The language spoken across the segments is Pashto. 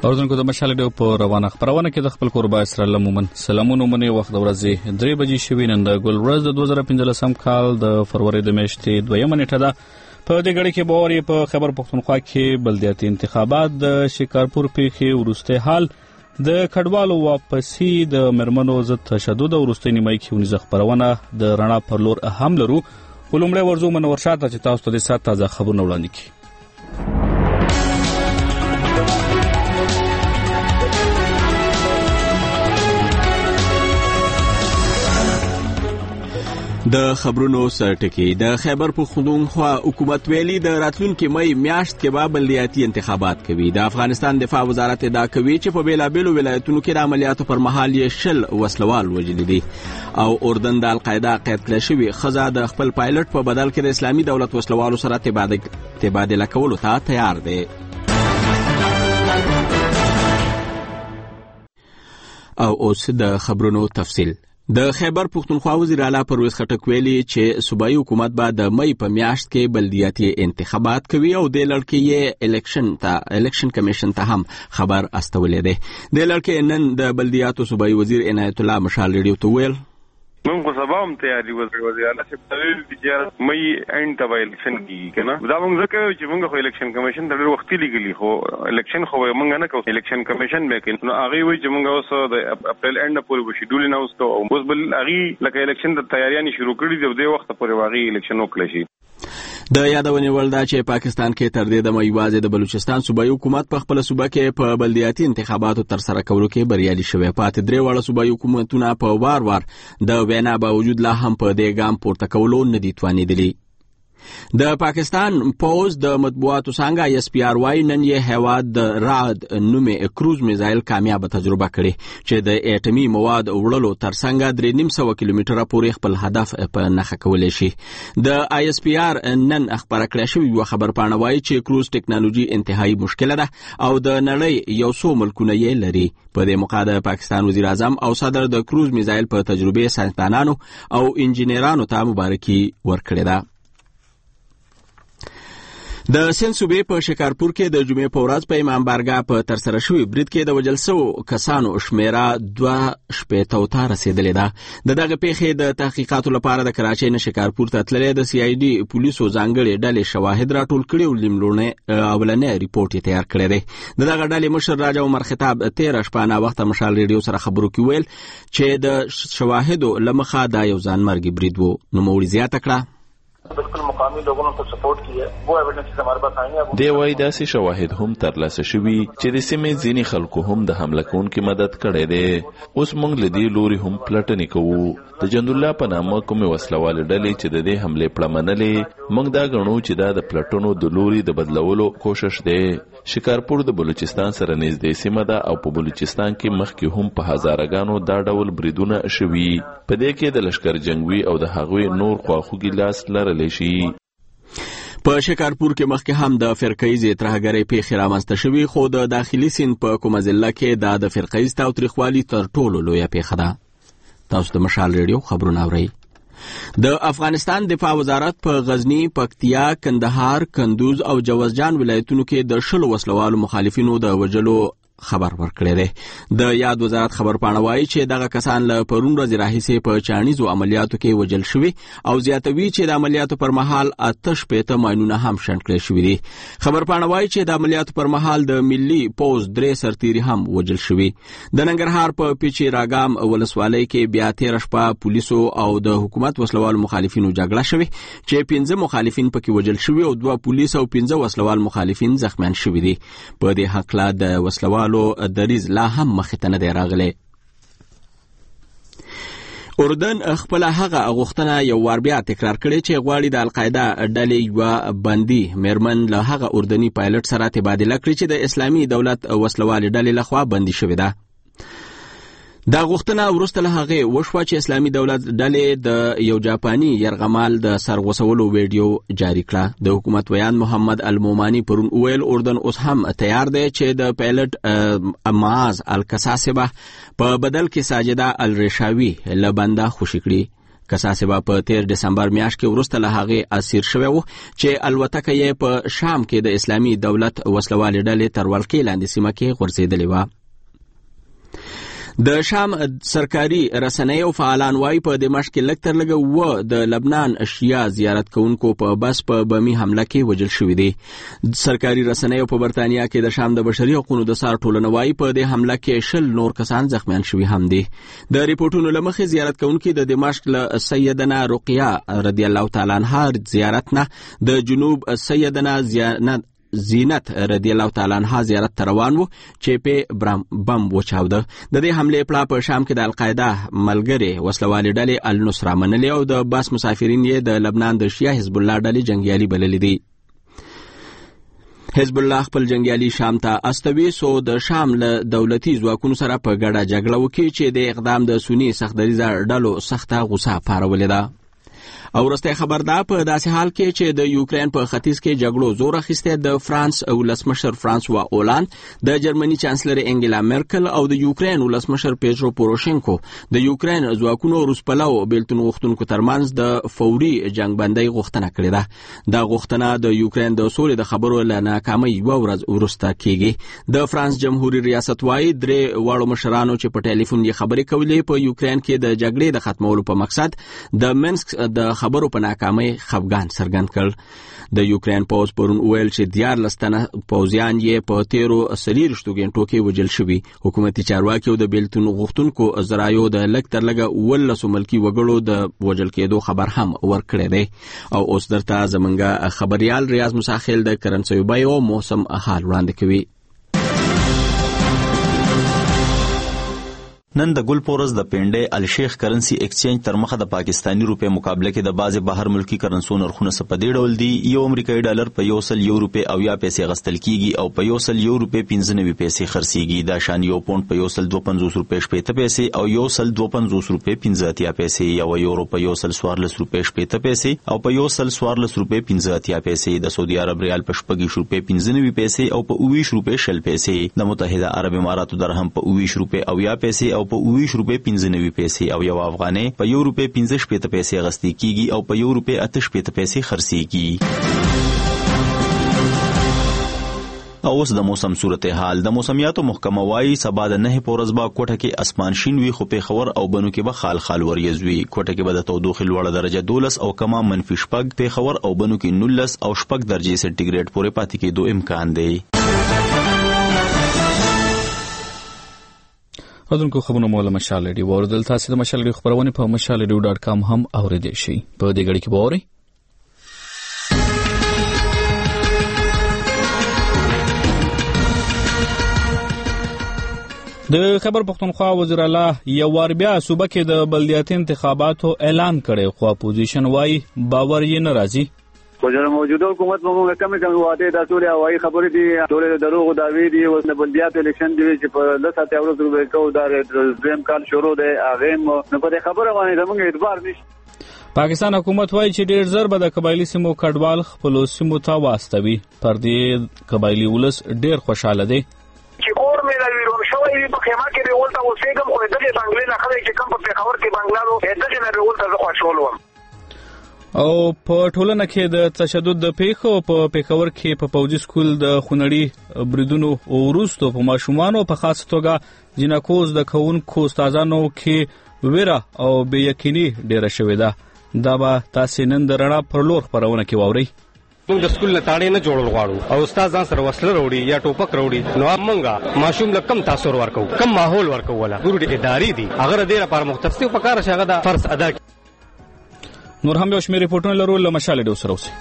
اوردونکو د مشال ډیو په روانه خبرونه کې د خپل قربا اسرائیل مومن سلامونه منې وخت د ورځې 3 بجې شوي نن د ګل ورځ د 2015 کال د فروری د میاشتې 2 نیټه ده. په دې غړي کې باور په خیبر پختونخوا کې بلدیاتي انتخابات د شکارپور پیښې ورسته حال د کډوالو واپسی د مرمنو ضد تشدد او ورسته نیمای کې ونیزه خبرونه د رڼا پر لور اهم لرو. ولومړی ورزو منور شاته چې تاسو ته د سات تازه خبرونه وړاندې کړي. د خبرونو سرټکی د خیبر پختونخوا حکومت ویلي د راتلونکي مې میاشت کې به بلدیاتي انتخابات کوي. د افغانستان دفاع وزارت ادعا کوي چې په بیلابیلو ولایتونو کې د عملیاتو پر مهال یې 10 وسلوال وژلي دي او اردن د القاعده قید کړی شوی خزه د خپل پایلټ په بدل کې د اسلامي دولت وسلوالو سره تبادله کولو ته تیار دی. او اوس د خبرونو تفصیل. د خیبر پختونخوا وزیر اعلی پرویز خټک ویلي چې صوبایي حکومت به د مې په میاشت کې بلدیاتي انتخابات کوي او د لړکې یې الیکشن کمیشن ته هم خبر استولې ده. د لړکې نن د بلدیاتو صوبایي وزیر عنایت الله مشال ریډیو ته ویل من کو سبا هم تیاری وزیر اعلی چې په دې مې اند ته الیکشن کیږي کنه دا موږ ځکه چې موږ خو الیکشن کمیشن د ډېر وخت لګلی خو الیکشن خو موږ نه کوو الیکشن کمیشن به کوي نو هغه وی چې موږ اوس د اپریل اند پورې شیډول نه اوس او اوس بل هغه لکه الیکشن د تیاریانه شروع کړي دی د وخت پورې واغی الیکشن وکړي شي. د یادونې وړ ده چې پاکستان کې تر دې دمه یوازې د بلوچستان صوبایي حکومت په خپل صوبه کې په بلدیاتي انتخاباتو تر سره کولو کې بریالي شوی. پاتې درې واړه صوبایي حکومتونه په وار د وینا باوجود لا هم په دې ګام پورته کولو نه دي توانېدلي. د پاکستان پوز د مطبوعاتو څنګه اس پی آر واي نن یې هیواد د رعد نومې کروز میزایل کامیاب تجربه کړي چې د اټومي مواد وړلو ترڅنګ 350 کیلومتره پورې خپل هدف په نخښه کولای شي. د آی اس پی آر نن خبره کړې شوې یو خبر پاڼه وايي چې کروز ټکنالوژي انتهایی مشکله ده او د نړۍ یو څو ملکونه یې لري. په دې موقع د پاکستان وزیر اعظم او صدر د کروز میزایل په تجربه ساینسدانانو او انجینرانو ته مبارکي ورکړې ده. د سند صوبې په شکارپور کې د جمعې په ورځ په امام بارګاه په ترسره شوي برید کې د وژل شوو کسانو شمیره 2 ته رسیدلې ده. دغه پیښې د تحقیقاتو لپاره د کراچۍ نه شکارپور ته تللې د سی آی ډي پولیسو ځانګړي ډلې شواهد راټول کړي او لمړونه اولنې ریپورت یې تیار کړی دی. دغه ډلې مشر راجا عمر خطاب 13 شپه وخت مشال ریډیو سره خبرو کې ویل چې د شواهدو لمخه دا یو ځانمرګي برید وو. نو موري زیاته کړه बिल्कुल मुकामी लोगों ने सपोर्ट की है वो एविडेंस हमारे पास आई है. دی وای داسې شواهد هم ترلاسه شوي چې د سیمې ځینې خلکو هم د حمله کوونکو مدد کړی دی. اوس موږ له دې لوري هم پلټنې کوو. د جندالله په نامه کومې وسلوالې ډلې چې د دې حملې پړه منلې موږ دا ګڼو چې دا د پلټنو د لوري د بدلولو کوشش دی. شکارپور د بلوچستان سره نږدې سیمه ده او په بلوچستان کې مخکې هم په هزارګانو دا ډول بریدونه شوي. په دې کې د لشکر جنگوي او د هغوی نور خواخوږي لاس لرلی شي. په شکارپور کې مخکې هم د فرقه‌ایزې ترهګرۍ پیښې رامنځته شوي خو د داخلي سیند په کومه ضلع کې دا د فرقه‌ایز تاوتریخوالي تر ټولو لویه پیښه ده. تاسو د مشال ریډیو خبرونه اورئ. د افغانستان دفاع وزارت په غزنی، پکتیا، کندهار، کندوز او جوزجان ولایتونو کې د 10 وسلوالو مخالفینو د وژلو خبر ورکړی دی. د یاد وزارت خبر پاڼه وايي چې دغه کسان له پرون ورځې راهیسې په چانیزو عملیاتو کې وژل شوي او زیاتوي چې د عملیاتو پر مهال 88 ماینونه هم شنډ کړل شوي دي. خبر پاڼه وايي چې د عملیاتو پر مهال د ملي پوز 3 سرتیري هم وژل شوي. د ننګرهار په پیچی راګام ولسوالۍ کې بیا 13 شپه پولیسو او د حکومت وسلوال مخالفینو جګړه شوي چې 15 مخالفین پکې وژل شوي او 2 پولیس او 15 وسلوال مخالفین زخمیان شوي دي. په دې حق لا د وسلوال دریز لا هم مخته نه دی راغلی. اردن خپل هغه غوښتنه یو وار بیا تکرار کړي چې غواړي د القاعده ډلې یو بندي میرمن له هغه اردني پایلټ سره تبادله کړي چې د اسلامي دولت وسلوال ډلې لخوا بندي شوې ده. دا غوښتنه وروسته له هغه وشوه چې اسلامي دولت ډلې د یو جاپاني يرغمال د سرغوسولو ویډیو جاری کړه. د حکومت ویان محمد المومانی پرون ویل اردن اوس هم تیار دی چې د پایلټ معاذ الکساسبه په بدل کې ساجده الرشاوی له بنده خوشی کړي. کساسبه په 13 دسمبر میاشت کې وروسته له هغې اسیر شوی و چې الوتکه یې په شام کې د اسلامي دولت وسلوالې ډلې تر ولکې لاندې سیمه کې غورځېدلې وه. د شام سرکاري رسنیو فعالان وایي په دمشق کې لږ تر لږه د لبنان شیعه زیارت کوونکو په بس په بمي حمله کې وژل شوي دي. سرکاري رسنیو په برتانیا کې د شام د بشري حقوقو د څار ټولنه وایي په دې حمله کې 20 نور کسان زخمیان شوي هم دي. د ریپورتونو له مخې زیارت کوونکي د دمشق له سیدنا رقیه رضی الله تعالی عنها زیارت نه د جنوب سیدنا زینت رضی الله تعالی عنها زیارت ته روان وو چې په بم وچاوده. د دې حملې پړه په شام کې د القاعده ملګري وسلوالې ډلې النصره منلې او د بس مسافرین یې د لبنان د شیعه حزب الله ډلې جنگیالي بللې دي. حزب الله خپل جنگیالي شام ته استوي سو د شام له دولتي ځواکونو سره په ګډه جګړه وکړي چې د اقدام د سنی سختدریزه ډلو سخته غوسه پارولې ده. او وروستی خبر ده په داسې حال کې چې د یوکرین په ختیځ کې جګړو زور اخیستی د فرانس ولسمشر فرانسوا اولاند، د جرمني چانسلر انګلا مرکل او د یوکرین ولسمشر پیټرو پوروشینکو د یوکرین ځواکونو روسپلو بیلتون غوښتونکو ترمنځ د فوري جنگ بندۍ غوښتنه کړې ده. دا غوښتنه د یوکرین د سولې د خبرو له ناکامۍ یوه ورځ وروسته کیږي. د فرانس جمهوریت ریاست وایي 3 واړو مشرانو چې په ټلیفون یې خبرې کولې په یوکرین کې د جګړې د ختمولو په مقصد د منسک د خبرو په ناکامۍ خفګان څرګند کړ. د یوکرین پوز پرون ویل چې 14 تنه پوځیان یې په 13 غنټو کې وژل شوي. حکومتي چارواکي او د بیلتون غوښتونکو ذرایعو د لږ تر لږه 12 ملکي وګړو د وژل کېدو خبر هم ورکړی دی. او اوس درته زمونږ خبريال ریاض مساخیل د کرنسي بیو موسم حال وړاندې کوي. نن د ګل پورز د پینډې الشیخ کرنسی ایکسچینج تر مخه د پاکستانی روپے مقابله کې د بعضې بهر ملکی کرنسو نرخونه څه په دې ډول دي. یو امریکایي ډالر په 100 روپے او یا پیسې غستل کیږي او په 100 روپے 95 پیسې خرڅيږي. دا شان یو پونډ په 152 روپے 70 پیسې او 152 روپے 50 پیسې، یو یورو په 114 روپے 70 پیسې او په 114 روپے 50 پیسې، د سعودي عرب ریال په 20 روپے 95 پیسې او په 20 روپے 60 پیسې، د متحده عرب اماراتو درهم په 20 روپے او یا پیسې او په 20 روپے 95 پیسې او یو افغانۍ په 1 روپے 15 پیسې غستې کیږي او په 1 روپے 88 پیسې خرڅيږي. او اوس د موسم صورتحال. د موسمیاتو محکمه وايي سبا د 9 پورز با کوټه کې اسمان شین وي خو په خبر او بنو کې به خال خال وریځ وي. کوټه کې به د تودوخې لوړه درجه 12 او کما -10 په خبر او بنو کې 19 او 10 درجه سنټیګریډ پورې پاتې کېدو امکان دی. خبرونکو خبرونه مولا مشال ریډیو اوردل تاسو د مشال ریډیو خبرونه په mashalradio.com هم اوریدئ شئ. په دې غړي کې به اورئ د خیبر پختونخوا وزیر اعلی یو وار بیا صوبه کې د بلدیاتي انتخاباتو اعلان کړي خو اپوزیشن وايي باور یې نه راځي. وجه موجوده حکومت موږ کم واده د ټول هوايي خبرې دي ټول دروغ داوی دي او د بلدیات الیکشن دی چې په لساته ورځو به کو د دریم کال شروع دی هغه نو په خبره باندې موږ اعتبار نشي. پاکستان حکومت وايي چې ډېر زر به د قبایلی سیمو کډوال خپل سیمو ته واستوي. پر دې قبایلی ولس ډېر خوشاله دي. چې کور مې د ویرون شوی په خیمه کې ریول ته اوسېږم خو دغه بنگلې نه خلک چې کم په خبر کې بنگلادو دغه نه ریول ته خوشاله وم. او په ټولنه کې د تشدد د پیښو په پیښور کې په پوځي سکول د خونړي بریدونو وروسته په ماشومانو په خاص توګه جنکوز د کوونکو استادانو کې ویره او بې یقیني ډیره شوې ده. دا به تاسو نن د رڼا پر لور خبرونه کې واورئ. موږ د سکول نه تاړې نه جوړول غواړو او استاد ځان سره وسله وروړي یا ټوپک وروړي نو موږ ماشوم له کم تاثیر ورکو کم ماحول ورکو ولا ګورو د ادارې دي هغه ډیره پر مختص په کار شغه دا فرض ادا. نور هم یو شمېر ریپورټونه لرو له مشال ډیو سره اوسئ.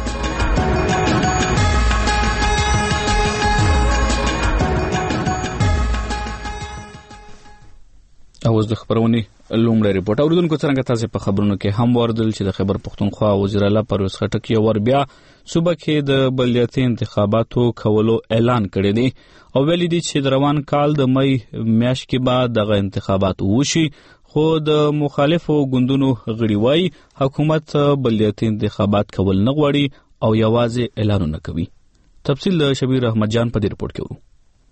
اوس د خبرونې لومړی ریپورټ اوریدونکو څنګه تاسو په خبرونو کې هم وردل چې د خیبر پختونخوا وزیر اعلی پرویز خټک یو ور بیا صوبه کې د بلدیاتي انتخاباتو کولو اعلان کړی دی او ویلي دی چې د روان کال د مئی میاشتې کې بعد دغه انتخابات وشي. خو د مخالفو ګوندونو غړي وايي حکومت بلدیاتي انتخابات کول نه غواړي او یوازې اعلانونه کوي. تفصیل د شبیر احمد جان په دې ریپورت کې ورو.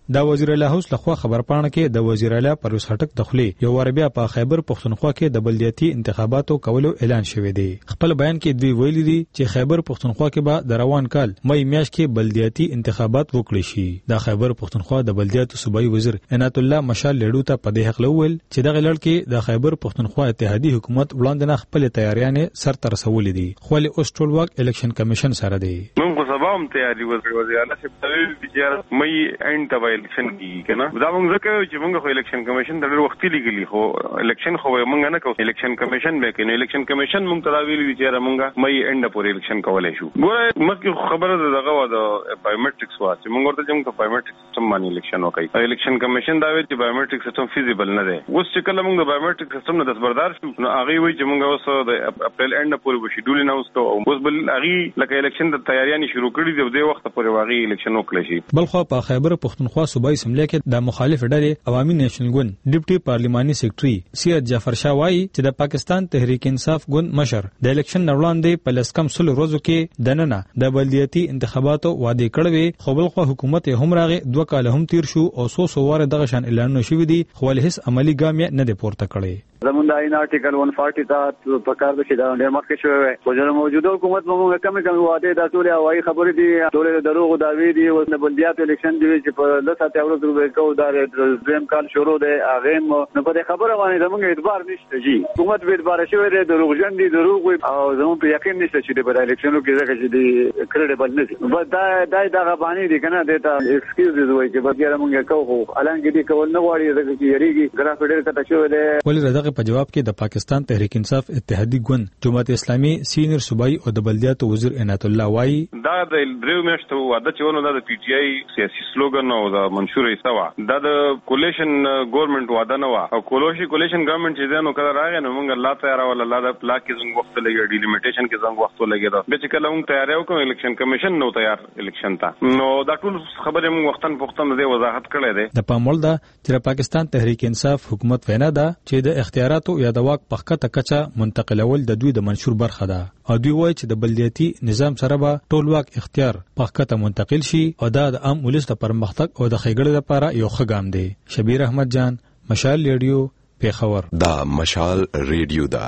د وزیر اعلی هوس لخوا خبرپاڼه کې د وزیر اعلی پرویز خټک د خولې یو ور بیا په خیبر پښتونخوا کې د بلدیاتي انتخاباتو کولو اعلان شوی دی. خپل بیان کې دوی ویلي دي چې خیبر پښتونخوا کې به د روان کال مې میاشت کې بلدیاتي انتخابات وکړي شي. د خیبر پښتونخوا د بلدیاتو صوبایي وزیر عنایت الله مشال لیډو ته په دې حق لول چې دغه لړ کې د خیبر پښتونخوا اتحادیه حکومت وړاندې نه خپل تیاریانې سر ته رسولې دي، خو له اوس ټولواک الیکشن کمیشن سره دی. موږ خو سبا هم تیاری وزیر اعلی صاحب ته چې مې اند ته الیکشن کیږي کنه. دا موږ ځکه چې موږ خو الیکشن کمیشن ته ډېر وخت لګلی، خو الیکشن خو موږ نه کوو. الیکشن کمیشن به کنه الیکشن کمیشن موږ ته ویلي چې موږ مې اند پورې الیکشن کولای شو. ګوره مکه خبره دغه و د بایومټریکس واسه موږ ورته چې موږ بایومټریک سیستم باندې الیکشن وکړي. الیکشن کمیشن دا ویل چې بایومټریک سیستم فیزیبل نه دی. اوس چې کله موږ د بایومټریک سیستم نه دستبردار شو نو هغه وایي چې موږ اوس د اپریل اند پورې به شیډول اناونس کوو. اوس بل هغه لکه الیکشن د تیاریانې شروع کړي دي، د وخت پورې واغې الیکشن وکړي شي. بلخو په خیبر پښتونخوا صوبایي اسمبلی کې د مخالف ډلې عوامي نیشنل ګوند ډیپټي پارلیماني سیکریټري سید جعفر شاه وایي چې د پاکستان تحریک انصاف ګوند مشر د الیکشن وړاندې په لسکم سل ورځو کې دننه د بلدیاتي انتخاباتو وعده کړې، خو بلخو حکومت هم راغې 2 کال هم تیر شو او سو واره دغه شان اعلانونه شوي دي، خو له هیڅ عملی ګام نه دی پورته کړی. زمونږ د آئین آرټیکل 140 ته په کار د شیدان ډیر مخکې شوی وي، خو د موجوده حکومت موږ کم وعده د ټول هوایي خبرې دي، ټول د دروغ دعوی دي او د بلدیاتو الیکشن دی چې په 10 ورځې به کوو دا دریم کال شروع دی. هغه نو په خبره باندې زموږ اعتبار نشته جی، حکومت به اعتبار شوی دی، دروغجن دي، دروغ او زموږ په یقین نشته چې په الیکشنو کې ځکه چې دی کریډیبل نه دي. بس دا غبانی دي کنه، دته ایکسکیوز دی وایي چې بګیره موږ کوو، الان کې دي کول نه غواړي ځکه چې یریږي ګراف ډیر کته شوی دی. ولې دغه په جواب کې د پاکستان تحریک انصاف اتحادی ګوند جماعت اسلامي سینیئر صوبایي او د بلدیاتو وزیر عنایت الله وایي دا د دریو میاشتو واده چې ونه د پی ټی آی سیاسي سلوګن او د منشور ایسا وا دا د کولیشن ګورنمنت واده نه وا او کولیشن ګورنمنت چې دنو کړه راغی نو موږ الله تعالی ول الله د پلا کې زنګ وخت لګي ډیلیمیټیشن کې زنګ وخت لګي دا به چې کله موږ تیاری وکړو الیکشن کمیشن نو تیار الیکشن ته نو دا ټول خبره موږ وختن پختن د وضاحت کړې ده. د پامول دا چې پاکستان تحریک انصاف حکومت وینا ده چې د اختیاراتو یا د واک پخکته کچا منتقلول د دوی د منشور برخه ده او دوی وایي چې د بلدیاتي نظام سره به ټول واک اختیار پخکته منتقل شي او دا د عام ولس د پرمختګ او د ښېګړې لپاره یو ښه ګام دی. شبیر احمد جان، مشال ریډیو، پیښور. دا مشال ریډیو دا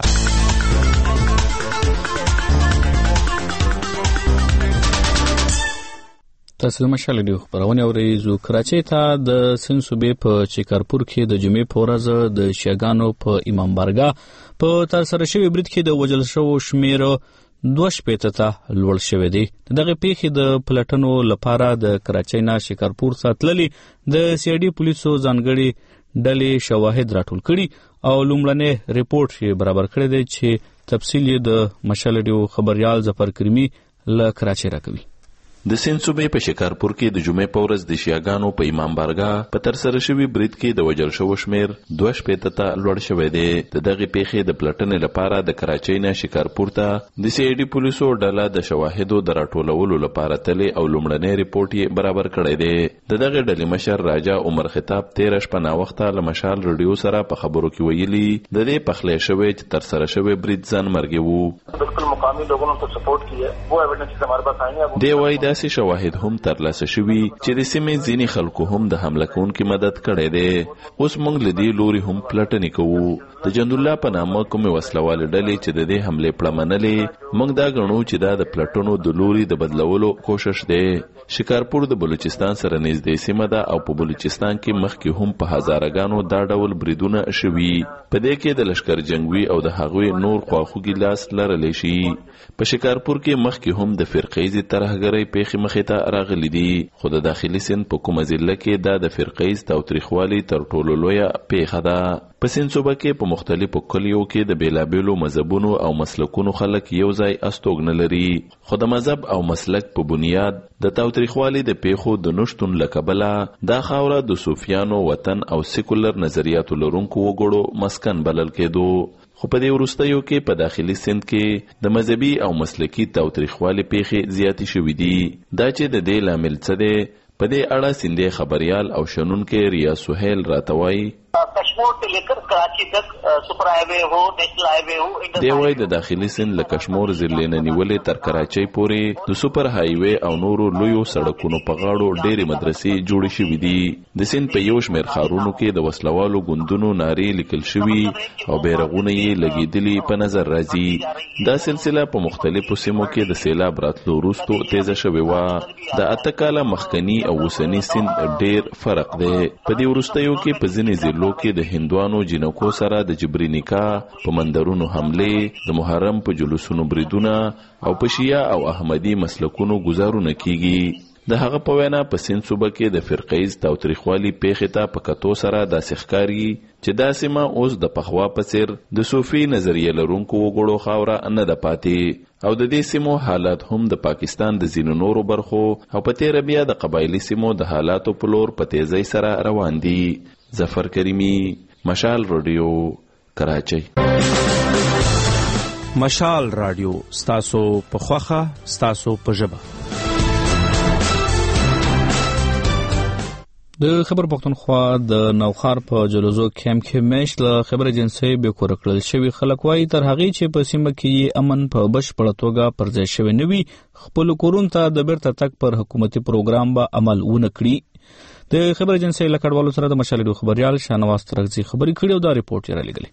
تاسو د مشال ریډیو خبرونه اورئ. کراچۍ ته د سند صوبې په چیکارپور کې د جمعې په ورځ د شیعاګانو په امام بارګاه په ترسره شوی برید کې د وژل شوو شمیر 2 ته لوړ شوی دی. دغه پیښې د پلټنو لپاره د کراچۍ نه شیکارپور ته تللي د سی آی ډي پولیسو ځانګړي ډلې شواهد راټول کړي او لومړنی ریپورت یې برابر کړی دی چې تفصیل یې د مشال ریډیو خبريال ظفر کریمي له کراچۍ راکوي. د سند صوبې په شکارپور کې د جمعې په ورځ د شیعاګانو په امام بارګاه په ترسره شوي برید کې د وژل شوو شمیر 2 ته لوړ شوی دی. د دغې پیښې د پلټنې لپاره د کراچۍ نه شکارپور ته د سی آی ډي پولیسو ډله د شواهدو د راټولولو لپاره تللی او لومړنی ریپورت یې برابر کړی دی. د دغې ډلې مشر راجا عمر خطاب 13 شپه ناوخته له مشال ریډیو سره په خبرو کې ویلي د دې پخلی شوی چې ترسره شوی برید ځان مرګي وو. بالکل مقامی لوگوں نے سپورٹ کی ہے وہ ایویڈنس ہمارے پاس آئیں گے. دی وایي داسې شواهد هم ترلاسه شوي چې د سیمې ځینې خلکو هم د حمله کوونکي مدد کړی دی. اوس موږ له دې لوري هم پلټنې کوو. د جندالله په نامه کومې وسلوالې ډلې چې د دې حملې پړه منلې موږ دا ګڼو چې دا د پلټنو د لوري د بدلولو کوشش دی. شکارپور د بلوچستان سره نږدې سیمه ده او په بلوچستان کې مخکې هم په هزارګانو دا ډول بریدونه شوي. په دې کې د لشکر جنگوي او د هغوی نور خواخوږي لاس لرلی شي. په شکارپور کې مخکې هم د فرقیزې ترهګرۍ پیښې مخې ته راغلي دي، خو د داخلي سند په کومه ضلع کې دا د فرقیز تاوتریخوالي تر ټولو لویه پیښه ده. په سند صوبه کې په مختلفو کلیو کې د بیلابیلو مذهبونو او مسلکونو خلک یو ځای استوګنه لري، خو د مذهب او مسلک په بنیاد د تاوتریخوالي د پیښو د نشتون له کبله دا خاوره د صوفیانو وطن او سیکولر نظریاتو لرونکو وګړو مسکن بلل کېدو. خو په دې وروستیو کې په داخلي سند کې د مذهبي او مسلکي تاوتریخوالي پیښې زیاتې شوي دي. دا چې د دې لامل څه دی، په دې اړه سندې خبريال او شنونکي ریا سهیل راته وایي. कश्मीर से लेकर कराची तक सुपर हाईवे हो, नेशनल हाईवे हो। دی وایي د داخلي سند له کشمور ضلع نه نیولې تر کراچۍ پورې د سوپر هایوي او نورو لویو سړکونو په غاړو ډېرې مدرسې جوړې شوې دي. د سند په یو شمېر ښارونو کې د وسلوالو ګوندونو نارې لیکل شوي او بیرغونه یې لګېدلي په نظر راځي. دا سلسله په مختلفو سیمو کې د سیلاب راتلو وروستو تیزه شوې وه. د اته کاله مخکني او اوسني سند ډېر فرق دی. په دې وروستیو کې په ځینې ضلعو کې د هندوانو جنکو سره د جبري نکاح، په مندرونو حملې، د محرم په جلوسونو بریدونه او په شیعه او احمدي مسلکونو گزارونه کیږي. د هغه په وینا په سند صوبه کې د فرقیز تاوتریخوالي پیښې ته په کتو سره داسې ښکاري چې دا سیمه اوس د پخوا په څیر د صوفي نظریه لرونکو وګړو خاوره نه ده پاتې، او د دې سیمو حالات هم د پاکستان د ځینو نورو برخو او په تیره بیا د قبایلي سیمو د حالاتو په لور په تیزۍ سره روان دي. ظفر کریمی، مشال رادیو، کراچۍ. مشال رادیو، ستاسو په خوخه، ستاسو په ژبه. د خبر پښتونخوا د نوخار په جلوزو کیمپ کې میشت له خبر ایجنسی به کور کړل شوی خلک وایي تر هغه چې په سیمه کې امن په بشپړه توګه پر ځای شوی نوي خپل کورون ته د بیرته تک پر حکومتي پروګرام به عمل ونه کړي. د خبر ایجنسی لکړوالو سره د مشال رادیو خبريال شانواز ترغزي خبري کړي او دا ریپورت یې را لګلی.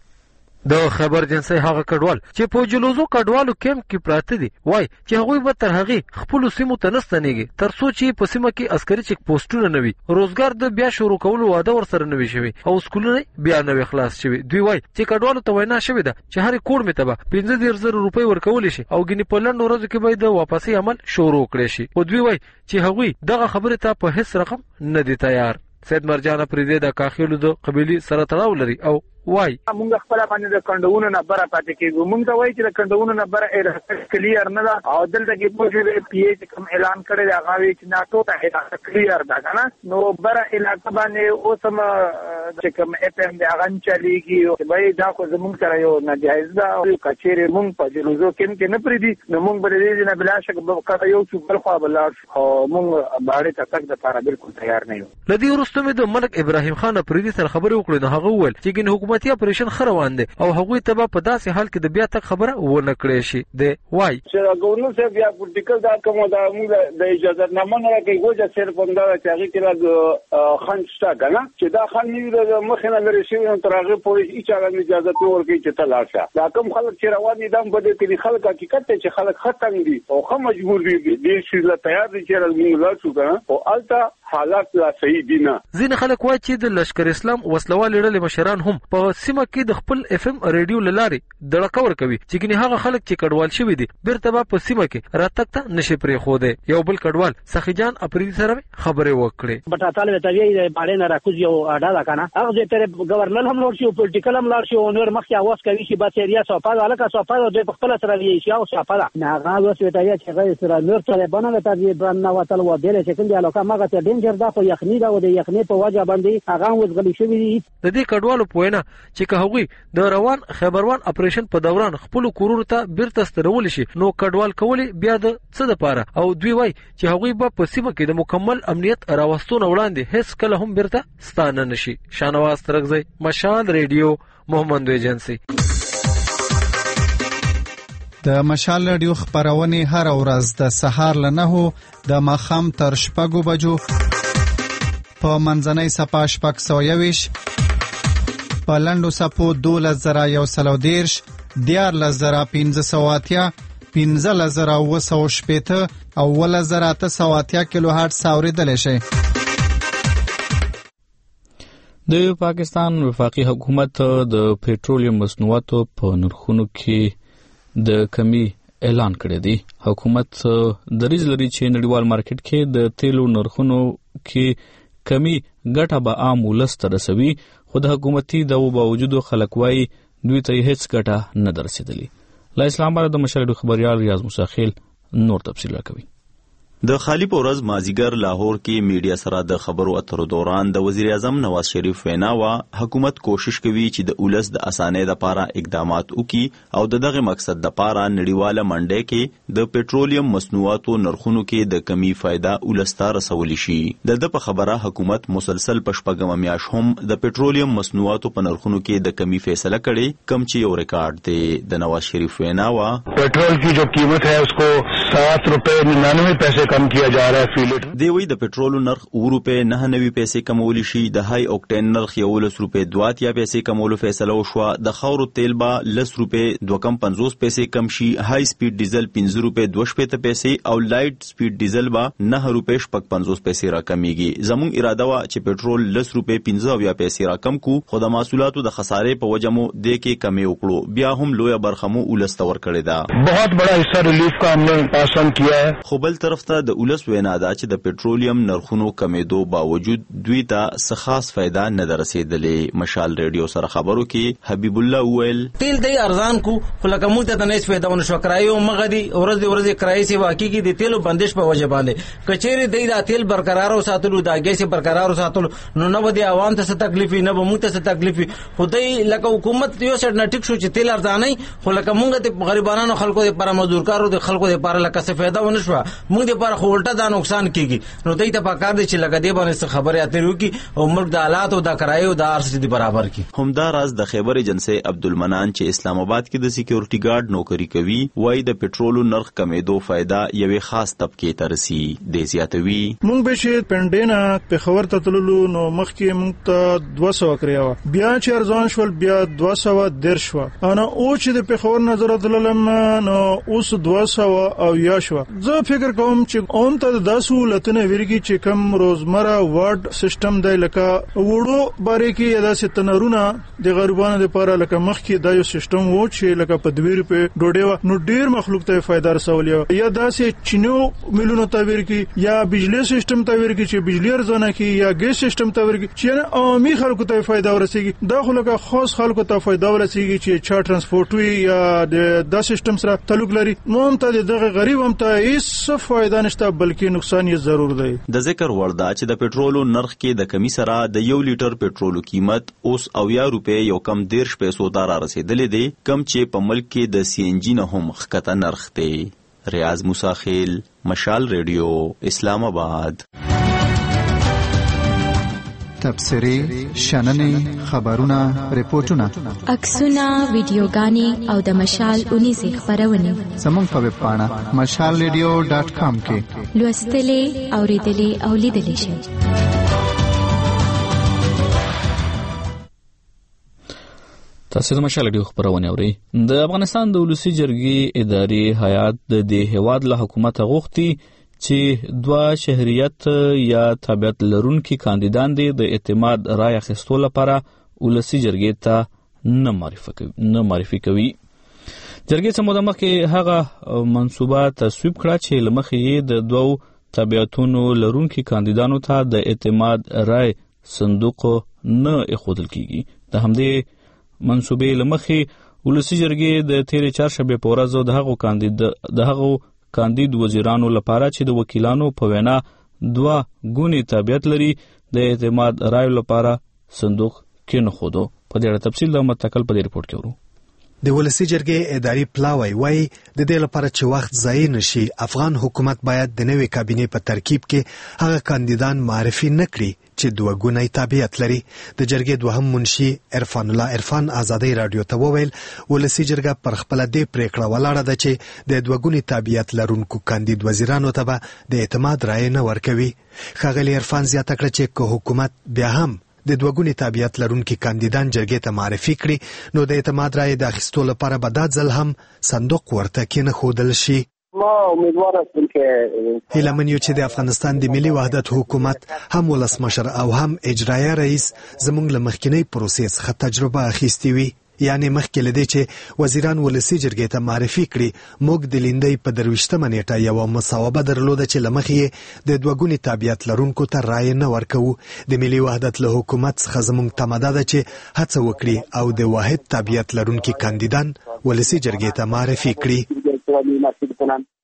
د خبر ایجنسی هغه کډوال چې په جلوزو کډوالو کیمپ کې پراته دي وای چې هغوی به تر هغه خپل سیمو ته نستنیږي تر څو چې په سیمه کې عسکري چک پوسټونه نوي، روزګار د بیا شروع کولو وعده ورسره نوي شوی او سکولونه بیا نوي خلاص شوی. دوی وای چې کډوالو ته وینا شوی ده چې هر کور می ته 15000 روپۍ ورکول شي او ګینې په لنډ ورځو کې به د واپسي عمل شروع کړي شي. او دوی وای چې هغوی دغه خبره ته په هیڅ رقم نه دي تیار. سید مرجان پریزه د کاخیلو د قبيلي سره تړاو لري او وای موږ خپل باندې د کندهونو نه بره پاتې کېږو. موږ ته وای چې د کندهونو نه بره کلیر نه ده او دلته کې په پی ایچ کوم اعلان کړی دی هغه چې ناتو ته کلیر ده کنه. نو بره علاقه باندې اوسم چې کوم اف ام دی هغه چلیږي او به دا خو زموږ سره یو ناجایز ده او کچېره موږ په جلوزو کې نه پریدي. نو موږ به دې نه بلا شک به یو څو بل خو بل او موږ باندې تک د لپاره بالکل تیار نه یو. لدی ورستو مې د ملک ابراهیم خان پریدي سره خبرې وکړې. نو هغه وویل چې ګین حکومتي اپریشن خروان دي او هغوی ته په داسې حال کې د بیا تک خبره ونه کړې شي. دی وای چې گورنر صاحب یا پولیټیکل دا کوم دا موږ د اجازه نامه نه راکې ګوجه صرف همدا چې هغه کې خان شته کنه چې دا خان نیو د مخنه لري شي نو تر هغه پولیس هیڅ اجازه نه ورکړي چې تلل شي. دا کوم خلک چې روان دي دم بده کې خلک حقیقت ته چې خلک ختم دي او خو مجبور دي دې شي لا تیار دي چې موږ لا شو کنه او الته حالات لا صحیح دي نه. ځینې خلک وایي چې د لشکر اسلام وسلوال ډلې مشران هم په سیمه کې د خپل اف ام ریډیو لارې دړه کور کوي چې ګنې هغه خلک چې کډوال شوی دي بیرته په سیمه کې راتګ ته نشي پرې خو دی. یو بل کډوال سخیجان اپریدي سره خبرې وکړې. بټاتاله ته وی باندې نه راکوز یو اډا ده کنه هغه تر گورنر هم لور شي او پولیټیکل هم لار شي او نور مخکې اواز کوي چې با سیریا صفه الکه صفه د خپل سره وی شي او صفه نه هغه وسه ته چې غیر سره نور ته باندې ته باندې وتل و بیل چې کوم دی الکه ماګه ته ډینجر ده خو یخنی دا د یخنی په وجه باندې هغه وځغلی شوی دي. د دې کډوالو پوینه چې که هغوی د روان خیبروان اپریشن په دوران خپل کورونو ته بیرته سترول شي نو کډوال کولی بیا د څه لپاره او دوی وای چې هغوی په سیمه کې د مکمل امنیت راوستون وړاندې هیڅ کله هم بیرته ستانه نشي. شانواز ترغزی، مشال ریډیو، محمد ایجنسی. د مشال رادیو خبرونه هر ورځ د سهار ل 9 د ماخام تر 6 بجو په منځنۍ صفه 621 په لندو صفو 12130 14580 15080 او 10880 کیلو هرتز اوریدل شي. د پاکستان وفاقي حکومت د پېټرولیم مصنوعاتو په نرخونو کې د کمی اعلان کړی دی. حکومت دریځ لري چې نړیوال مارکیټ کې د تیلو نرخونو کې کمی ګټه به عام ولس ته رسوي خو د حکومتي دعوو باوجود خلک وایي دوی ته هیڅ ګټه نه درسېدلې. له اسلام آباد د مشال رادیو خبريال ریاض موسی خیل نور تفصیل راکوي. د خالی پورز مازیګر لاهور کې میډیا سره د خبرو اترو دوران د وزیر اعظم نواز شریف وینا وا حکومت کوشش کوي چې د اولس د اسانۍ لپاره اقدامات وکړي او دغه مقصد لپاره نړیواله منډه کې د پټرولیم مصنوعاتو نرخونو کې د کمی فائدہ اولستا رسول شي. د په خبره حکومت مسلسل پشپګم میاش هم د پټرولیم مصنوعاتو په نرخونو کې د کمی فیصله کړي کم چې یو ریکارډ دی. د نواز شریف وینا وا पेट्रोल की जो कीमत है उसको 7 रुपए 99 पैसे कम किया जा रहा है फी लीटर. دی وی د پټرول نرخ 2 روپے 99 پیسې کمول شي. د های اوکټین نرخ 11 روپے 2 پیسې کمول فیصله وشو. د خاورو تیل با 10 روپے 2.50 پیسې کم شي. های سپیډ ډیزل 15 روپے 2 پیسې او لایټ سپیډ ډیزل با 9 روپے 50 پیسې را کمیږي. زموږ اراده وا چې پټرول 10 روپے 15 پیسې را کم کو خو د محصولاتو د خسارې په وجمو د کې کمی وکړو. بیا هم لوی برخمو ولستور کړی دا. बहुत बड़ा हिस्सा रिलीफ का हमने पास ऑन किया है. خو بل طرف ته د اولس وینا ده چې د پټرولیم نرخونو کمیدو باوجود دوی ته خاص فائدہ نه درسېدلې. مشال ریډیو سره خبرو کې حبیب الله ویل تیل دی ارزان کو فلکه موږ ته نه فائدہ ونه شو. کرایو مغدي ورځ کرایي سی واقعي کې د تیلو بندش په وجه باندې کچېری دی دا تیل برقرار او ساتلو دا ګیس برقرار او ساتلو نو ودی عوام ته څه تکلیف نه به موږ ته څه تکلیف خدای لکه حکومت یو سر نه ټیک شو چې تیل ارزانای خو لکه موږ ته غریبانو خلکو لپاره مزدورکارو د خلکو لپاره لکه څه فائدہ ونه شو. موږ لپاره خو الټا دا نقصان کیږي. نو دای ته پکار دي چې لکه دې باندې خبره اترو کی او ملک د حالات او د کرایو د ارزښت دی برابر کی. همدا راز د خیبر ایجنسی عبدالمنان چې اسلام آباد کې د سکیورټي ګارد نوکری کوي وای د پټرولو نرخ کمیدو فائدہ یوې خاص طبقه ته رسی. د زیاتوي موږ به شي پندینا په خبر ته تللو نو مخکې موږ ته 200 کړیو بیا چې ارزان شول بیا 210 شو. انا او چې د په خبر نظر تللم نو اوس 200 او یا شو. زه فکر کوم چې اون ته د سہولتونه ورګي چې کم روزمره وارد سیستم دی لکه وړو باره کې دا ستنرونه د غریبانو لپاره لکه مخکې دا یو سیستم وو چې لکه په 2 روپے ډوډۍ نو ډیر مخلوق ته فائدہ رسول یا دا سه چینو ملونو ته ورګي یا بجلی سیستم ته ورګي چې بجلی ارزانه کی یا ګیس سیستم ته ورګي چې عامي خلکو ته فائدہ ورسیږي. دا خو لکه خاص خلکو ته فائدہ ورسیږي چې چا ترانسپورت وی یا د سیستم سره تعلق لري. نو هم ته دغه غریب هم ته هیڅ فائدہ نشته بلکې نقصان یې ضرور دی. د ذکر وردا چې د پټرولو نرخ کې د کمی سره د 1 لیټر پټرولو قیمت اوس 90 روپے یو کم 10 پیسو ته را رسیدلې دی کم چې په ملک کې د سی ان جی نه هم ښکته نرخ دی. ریاض موسی خیل مشال ریډیو اسلام آباد. تبصری شننې خبرونه ریپورتونه عکسونه ویډیوګانې او د مشال 19 خبرونه زموږ په ویب پاڼه mashalradio.com کې لوستلې اوریدلې او لیدلې شئ. تاسو د مشال ډیو خبرونه اورئ. د افغانستان د ولسی جرګې اداري هیئات د دې هواد له حکومت غوښتي چې 2 شهریت یا تابعیت لرونکي کاندیدان دي د اعتماد رای اخیستو لپاره ولسی جرګې ته نه معرفي کوي. جرګې سمو د مخکې هغه منصوبه تصویب کړه چې لمخې د 2 تابعیتونو لرونکي کاندیدانو ته د اعتماد رای صندوق نه اخودل کیږي. د همدې منصوبې لمخې ولسی جرګې د تیر چهارشنبه په ورځ د هغو کاندید وزیرانو لپاره چې د وکیلانو په وینا 2 ګونې تابعیت لري د اعتماد رای لپاره صندوق کې نه خودو. په دې اړه تفصیل د متکل په ریپورت کې ورو. د ولسی جرګې اداري پلاوی وای د دې لپاره چې وخت ضایع نشي افغان حکومت باید د نوې کابینې په ترکیب کې هغه کاندیدان معرفي نکړي چې 2 ګونې تابعیت لري. د جرګې دوهم منشي عرفان الله عرفان آزادۍ رادیو ته وویل ولسی جرګه پر خپل دې پریکړه ولاړه ده چې د 2 ګونې تابعیت لرونکو کاندید وزیرانو ته د اعتماد رای نه ورکوي. ښاغلي عرفان زیاته کړه چې حکومت بیا هم د 2 ګونې تابعیت لرونکي کاندیدان جرګې ته معرفي کړي نو د اعتماد رای د اخیستو لپاره به دا ځل هم صندوق ورته کېنښودل شي. ما امیدوار هستم که هیله من یو چې د افغانستان د ملي وحدت حکومت هم ولسمشر او هم اجرایه رئیس زموږ له مخکینی پروسې څخه تجربه اخیستې وي. یعنی مخکې لدی چې وزیران ولسی جرګې ته معرفي کړي موږ د لیندۍ په 23 نیټه یو مصوبه درلوده چې لمخې د 2 ګونې تابعیت لرونکو ته رای نه ورکوو. د ملي وحدت له حکومت څخه زموږ تماده ده چې هڅه وکړي او د واحد تابعیت لرونکي کاندیدان ولسی جرګې ته معرفي کړي.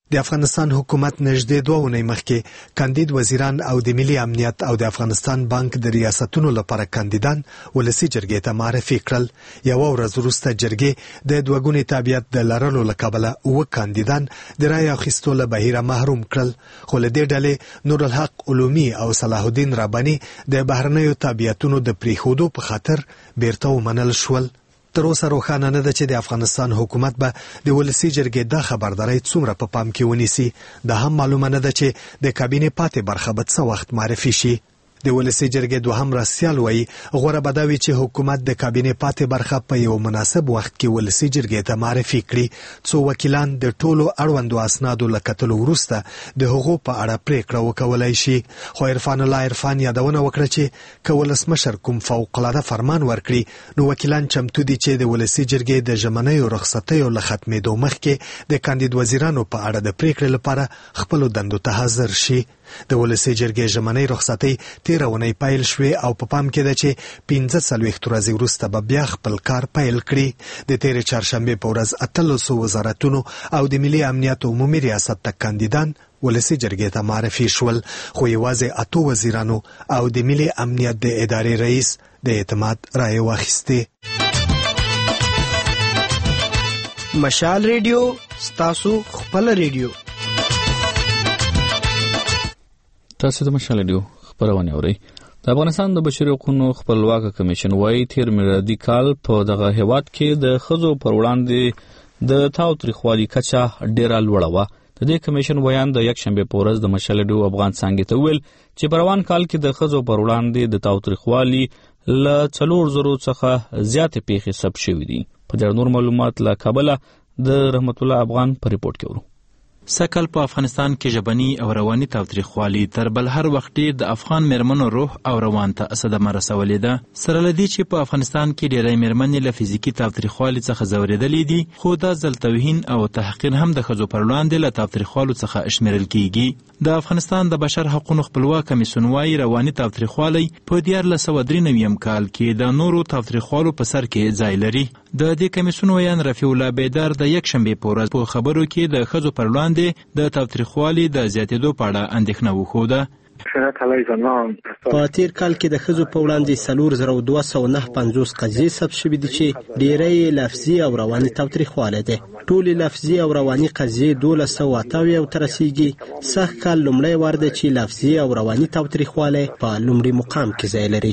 د افغانستان حکومت نږدې 2 اونۍ مخکې کاندید وزیران او د ملي امنیت او د افغانستان بانک د ریاستونو لپاره کاندیدان ولسی جرګې ته معرفي کړل. یو ورځ وروسته جرګې د دوګونی تابعیت د لرلو لکبله او کاندیدان د رای اخیستو له بهیره محروم کړل. خو له دې ډلې نور الحق علومي او صلاح الدین رباني د بهرنیو تابعیتونو د پریښودو په خاطر بیرته ومنل شول. تر اوسه روښانه نه ده چې د افغانستان حکومت به د ولسی جرګې د خبرداري څومره په پام کې ونیسي. دا هم معلومه نه ده چې د کابینې پاتې برخه به څه وخت معرفي شي. د ولسی جرګې دوهم رئیسیال وایي غوره به دا وي چې حکومت د کابینې پاتې برخه په یو مناسب وخت کې ولسی جرګې ته معرفي کړي څو وکیلان د ټولو اړوندو اسنادو له کتلو وروسته د هغو په اړه پریکړه وکولای شي. خو عرفان الله عرفان یادونه وکړه چې که ولسمشر کوم فوق‌العاده فرمان ورکړي نو وکیلان چمتو دي چې د ولسی جرګې د ژمنیو رخصتیو له ختمېدو مخکې د کاندید وزیرانو په اړه د پریکړې لپاره خپلو دندو ته حاضر شي. د ولسی جرګې ژمنۍ رخصتۍ 13 اونۍ پیل شوې او په پام کې ده چې 15 ورځې وروسته به بیا خپل کار پیل کړي. د تېرې چهارشنبې په ورځ 13 وزارتونو او د ملي امنیت عمومي ریاست ته کاندیدان ولسی جرګې ته معرفي شول. خو یوازې 8 وزیرانو او د ملي امنیت د ادارې رئیس د اعتماد رایې واخیستې. مشال ریډیو ستاسو خپل ریډیو. تاسو د مشال ریډیو خبرونه اورئ. د افغانستان د بشري حقوقو خپلواک کمیشن وايي تیر میلادي کال په دغه هیواد کې د ښځو پر وړاندې د تاوتریخوالي کچه ډیره لوړه وه. د دې کمیشن ویان د یکشنبې په ورځ د مشال ریډیو افغان څانګې ته ویل چې په روان کال کې د ښځو پر وړاندې د تاوتریخوالي له 4,000 څخه زیاتې پیښې ثبت شوې دي. په ډېر نور معلومات له کابله د رحمت الله افغان په ریپورت کې ورو. سکل په افغانستان کې ژبني او رواني تاوتریخوالي تر بل هر وخت د افغان میرمنو روح او روان ته صدمه رسولې ده. سره لدی چې په افغانستان کې ډېری میرمنې له فزیکي تاوتریخوالي څخه ځورېدلې دي خو دا ځل توهین او تحقیر هم د ښځو پر وړاندې له تاوتریخوالو څخه شمیرل کیږي. د افغانستان د بشر حقوقو خپلواک کمیسیون وايي رواني تاوتریخوالي په 1993 کال کې د نورو تاوتریخوالو په سر کې ځای لري. د دې کمیسیون ویان رفیع الله بیدار د یکشنبې په ورځ په خبرو کې د ښځو پر وړاندې د تاوتریخوالي د زیاتېدو په اړه اندېښنه وښوده. په تیر کال کې د ښځو په وړاندې 4259 قضیې ثبت شوې دي چې ډېری لفظي او رواني تاوتریخوالی دی. ټولې لفظي او رواني قضیې 1228 ته رسیږي. سږ کال لومړی وار دی چې لفظي او رواني تاوتریخوالی په لومړي مقام کې ځای لري.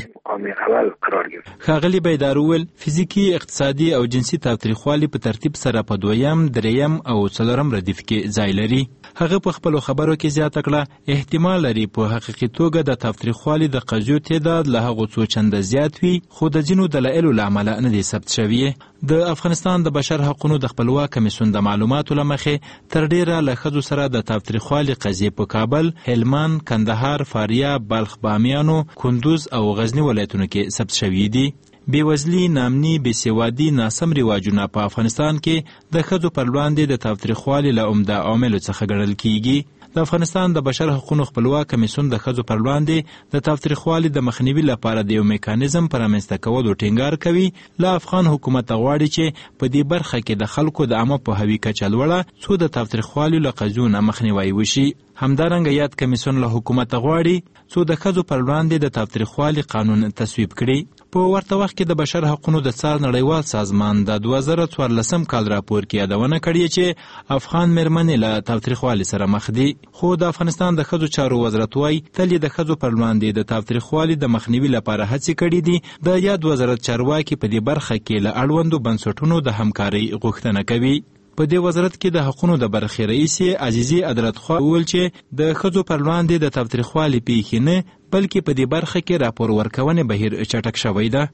ښاغلي بیدار وویل فزیکي، اقتصادي او جنسي تاوتریخوالي په ترتیب سره په 2م، 3م او 4م ردیف کې ځای لري. هغه په خپلو خبرو کې زیاته کړه احتمال لري په حقیقي توګه د تاوتریخوالي د قضیو تعداد له هغو څو چنده زیات وي خو د ځینو دلایلو له امله نه دي ثبت شوي. د افغانستان د بشر حقوقو د خپلواک کمیسیون د معلوماتو له مخې تر ډیره له ښځو سره د تاوتریخوالي قضیې په کابل، هلمند، کندهار، فاریاب، بلخ، بامیانو، کندوز او غزني ولایتونو کې ثبت شوي دي. بېوزلي، ناامني، بېسوادي، ناسم رواجونه په افغانستان کې د ښځو پر وړاندې د تاوتریخوالي له عمده عواملو څخه ګڼل کیږي. د افغانستان د بشر حقوقو خپلواک کمیسیون د ښځو پر وړاندې د تاوتریخوالي د مخنیوي لپاره د یو میکانیزم پر رامنځته کولو ټینګار کوي. له افغان حکومت غواړي چې په دې برخه کې د خلکو د عامه پوهاوي کچه لوړه څو د تاوتریخوالي له قضیو نه مخنیوی وشي. همدارنګه یاد کمیسیون له حکومت غواړي څو د ښځو پر وړاندې د تاوتریخوالي قانون تصویب کړي. په ورته وخت کې د بشر حقوقو د څار نړیوال سازمان د 2014 کال راپور کې یادونه کړې چې افغان میرمنې له تاوتریخوالي سره مخ دي. خو د افغانستان د ښځو چارو وزارت وايي تل د ښځو پر وړاندې د تاوتریخوالي د مخنیوي لپاره هڅې کړې دي. د یاد وزارت چارواکي په دې برخه کې له اړوندو بنسټونو د همکارۍ غوښتنه کوي. په دې وزارت کې د حقوقو د برخې رئیس عزیزي ادرتخوا وویل چې د ښځو پر وړاندې د تاوتریخوالي پیښې نه بلکې په دې برخه کې راپور ورکونې بهیر چټک شوی ده.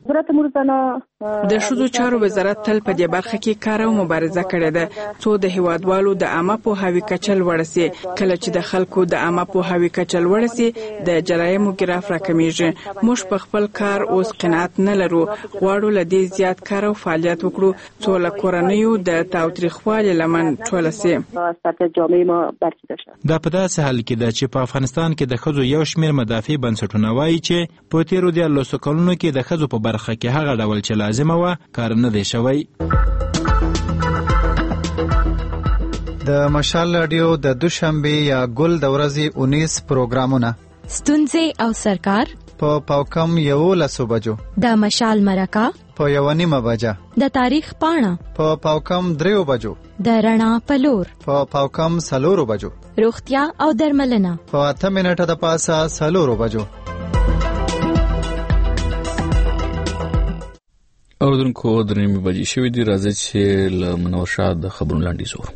د ښځو چارو وزارت تل په دې برخه کې کار او مبارزه کړې ده څو د هیوادوالو د عامه پوهاوي کچه لوړه سي. کله چې د خلکو د عامه پوهاوي کچه لوړه سي د جرایمو ګراف راکمیږي. موږ په خپل کار اوس قناعت نه لرو، غواړو له دې زیات کار او فعالیت وکړو څو له کورنیو د تاوتریخوالي لمن ټوله سي. دا په داسې حال کې ده چې په افغانستان کې د ښځو یو شمېر مدافع بنسټونه وایي چې په تیرو 14 کلونو کې د ښځو په برخه کې هغه ډول چې لازمه وه کار نه دی شوی. د مشال رادیو د دوشنبه یا ګل د ورځې 19 پروګرامونه ستونزې او سرکار په پاوکم 11 بجو د مشال مرکه په 1:30 بجه د تاریخ پاڼه په پاوکم 3 بجو د رڼا پلور په پاوکم 4 بجو روغتیا او درملنه په 8 منټه د پاسه 4 بجو. اوردونکو درنیمه بجې شوې دي، راځي چې له منور شاه د خبرونو لاندې زور.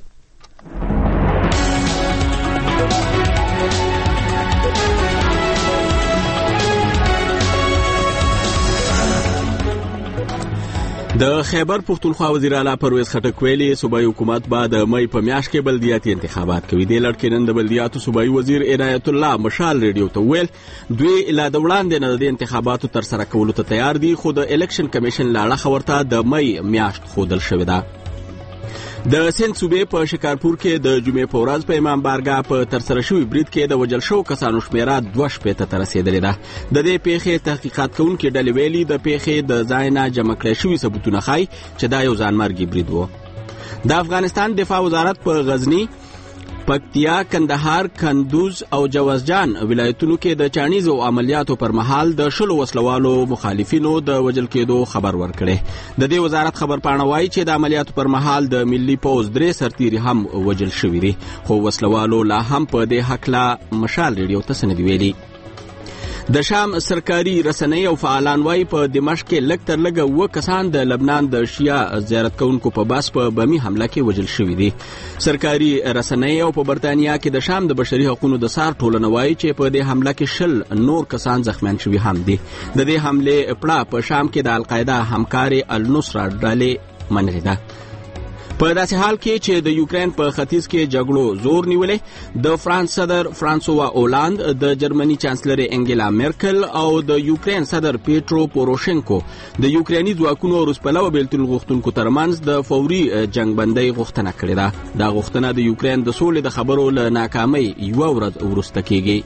د خیبر پختونخوا وزیر اعلی پرویز خټک ویلي صوبایي حکومت به د مئی په میاشت کې بلدیاتي انتخابات کوي. د لړ کې نن د بلدیاتو صوبایي وزیر عنایت الله مشال ریډیو ته ویل دوی لا د وړاندې نه د انتخاباتو تر سره کولو ته تیار دي، خو د الیکشن کمیشن لاړه خبرته د مئی میاشت خودل شوې ده. د سند صوبې په شکارپور کې د جمعې په ورځ په امام بارګاه په ترسره شوي برید کې د وژل شوو کسانو شمیره 2 شپېته ته رسېدلې ده. د دې پیښې تحقیقات کوونکي ډلې ویلي د پیښې د ځای نه جمع کړای شوي ثبوتونه ښایي چې دا یو ځانمرګي برید و. د افغانستان دفاع وزارت په غزني، پکتیا، کندهار، کندوز او جوزجان ولایتونو کې د چانیزو عملیاتو پر مهال د 10 وسلوالو مخالفینو د وژل کېدو خبر ورکړي. د دې وزارت خبر پاڼه وایي چې د عملیاتو پر مهال د ملي پوز 3 سرتیري هم وژل شوي دي، خو وسلوالو لا هم په دې هکله مشال ریډیو ته څه نه دي ویلي. د شام سرکاري رسنۍ او فعالان وایي په دمشق کې لږ تر لږه 9 کسان د لبنان د شیعه زیارت کوونکو په بس په بمي حمله کې وژل شوي دي. سرکاري رسنۍ او په برتانیا کې د شام د بشري حقوقو د سار ټولنه وایي چې په دې حمله کې 10 نور کسان زخمیان شوي هم دي. د دې حمله پړه په شام کې د القاعده همکاري النصره ډلې منلې ده. په داسې حال کې چې د یوکرين په ختیځ کې جګړو زور نیولې، د فرانس صدر فرانسوا اولاند، د جرمني چانسلر انګلا میرکل او د یوکرين صدر پیټرو پوروشنکو د یوکريني ځواکونو روسپلو بیلتون غوښتونکو ترمنځ د فوري جنگ بندۍ غوښتنه کړې ده. دا غوښتنه د یوکرين د سولې د خبرو له ناکامۍ یو ورځ وروسته کېږي.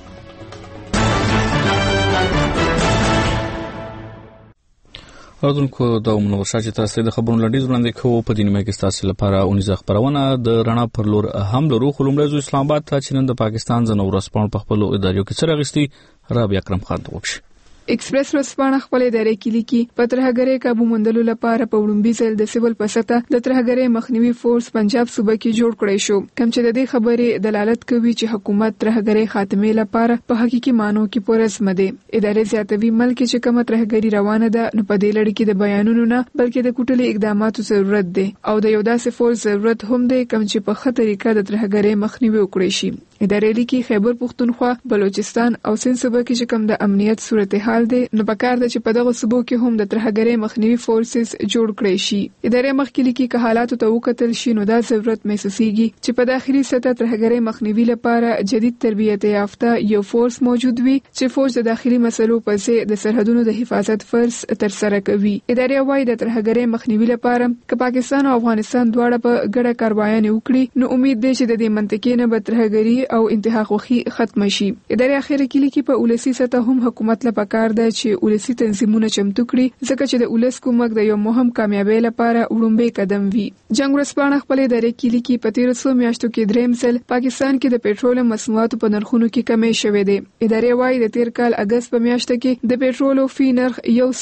اوردونکو د منور شاه چې تاسو د خبرونو لاندې وړاندې کوو په دې نیمه کې تاسو لپاره 19 خبرونه د رڼا پر لور هم لرو. خو لومړی اسلام آباد ته چې نن د پاکستان ځنو ورسپان په خپل ادارو کې سره غستي رابعه اکرم خان ته وکړي. ایکسپریس ورځپاڼه خپل ادارې کې لیکي په ترهګرۍ قابو موندلو لپاره په وړاندې ځل د سیول په سطح د ترهګرۍ مخنیوي فورس پنجاب صوبه کې جوړ کړی شو، کوم چې د دې خبرې دلالت کوي چې حکومت ترهګرۍ خاتمه لپاره په حقيقي مانو کې پورسمه ده. ادارې زیاتوي ملک چې کومه ترهګرۍ روانه ده نو په دې لړ کې د بیانونو نه بلکې د کوټلي اقداماتو ضرورت ده او د یو داسې فورس ضرورت هم ده کوم چې په خطر طریقه د ترهګرۍ مخنیوي وکړي شي. ادارې لیکي خیبر پختونخوا، بلوچستان او سند صوبه کې چې کوم د امنیت صورتحال ده نو پکار ده چې په دغه صوبو کې هم د ترهګرۍ مخنیوي فورسز جوړ کړي شي. ادارې مخکې لیکي که حالاتو ته وکتل شي نو دا ضرورت محسوسيږي چې په داخلي سطح ترهګرۍ مخنیوي لپاره جدید تربیت یافته یو فورس موجود وي چې فوج د داخلي مسلو په ځای د سرحدونو د حفاظت فرض تر سره کوي. ادارې وايي د ترهګرۍ مخنیوي لپاره که پاکستان او افغانستان دواړه په ګډه کاروایي وکړي نو امید ده چې د دې منطقې نه به ترهګرۍ او انتها خوخي ختم شي. ادارې اخیره کې لیکي په ولسی سطح هم حکومت لپاره کار ده چې ولسی تنظیمونه چمتو کړي ځکه چې د ولس کومک د یو مهم کامیابی لپاره وړاندې قدم وي. جنگ ورځپاڼه خپل ادارې کې لیکي په 1300 میاشتو کې دریم ځل پاکستان کې د پېټرول مصنوعاتو په نرخونو کې کمی شوې ده. ادارې وايي د تیر کال اگست په میاشت کې د پېټرولو فی نرخ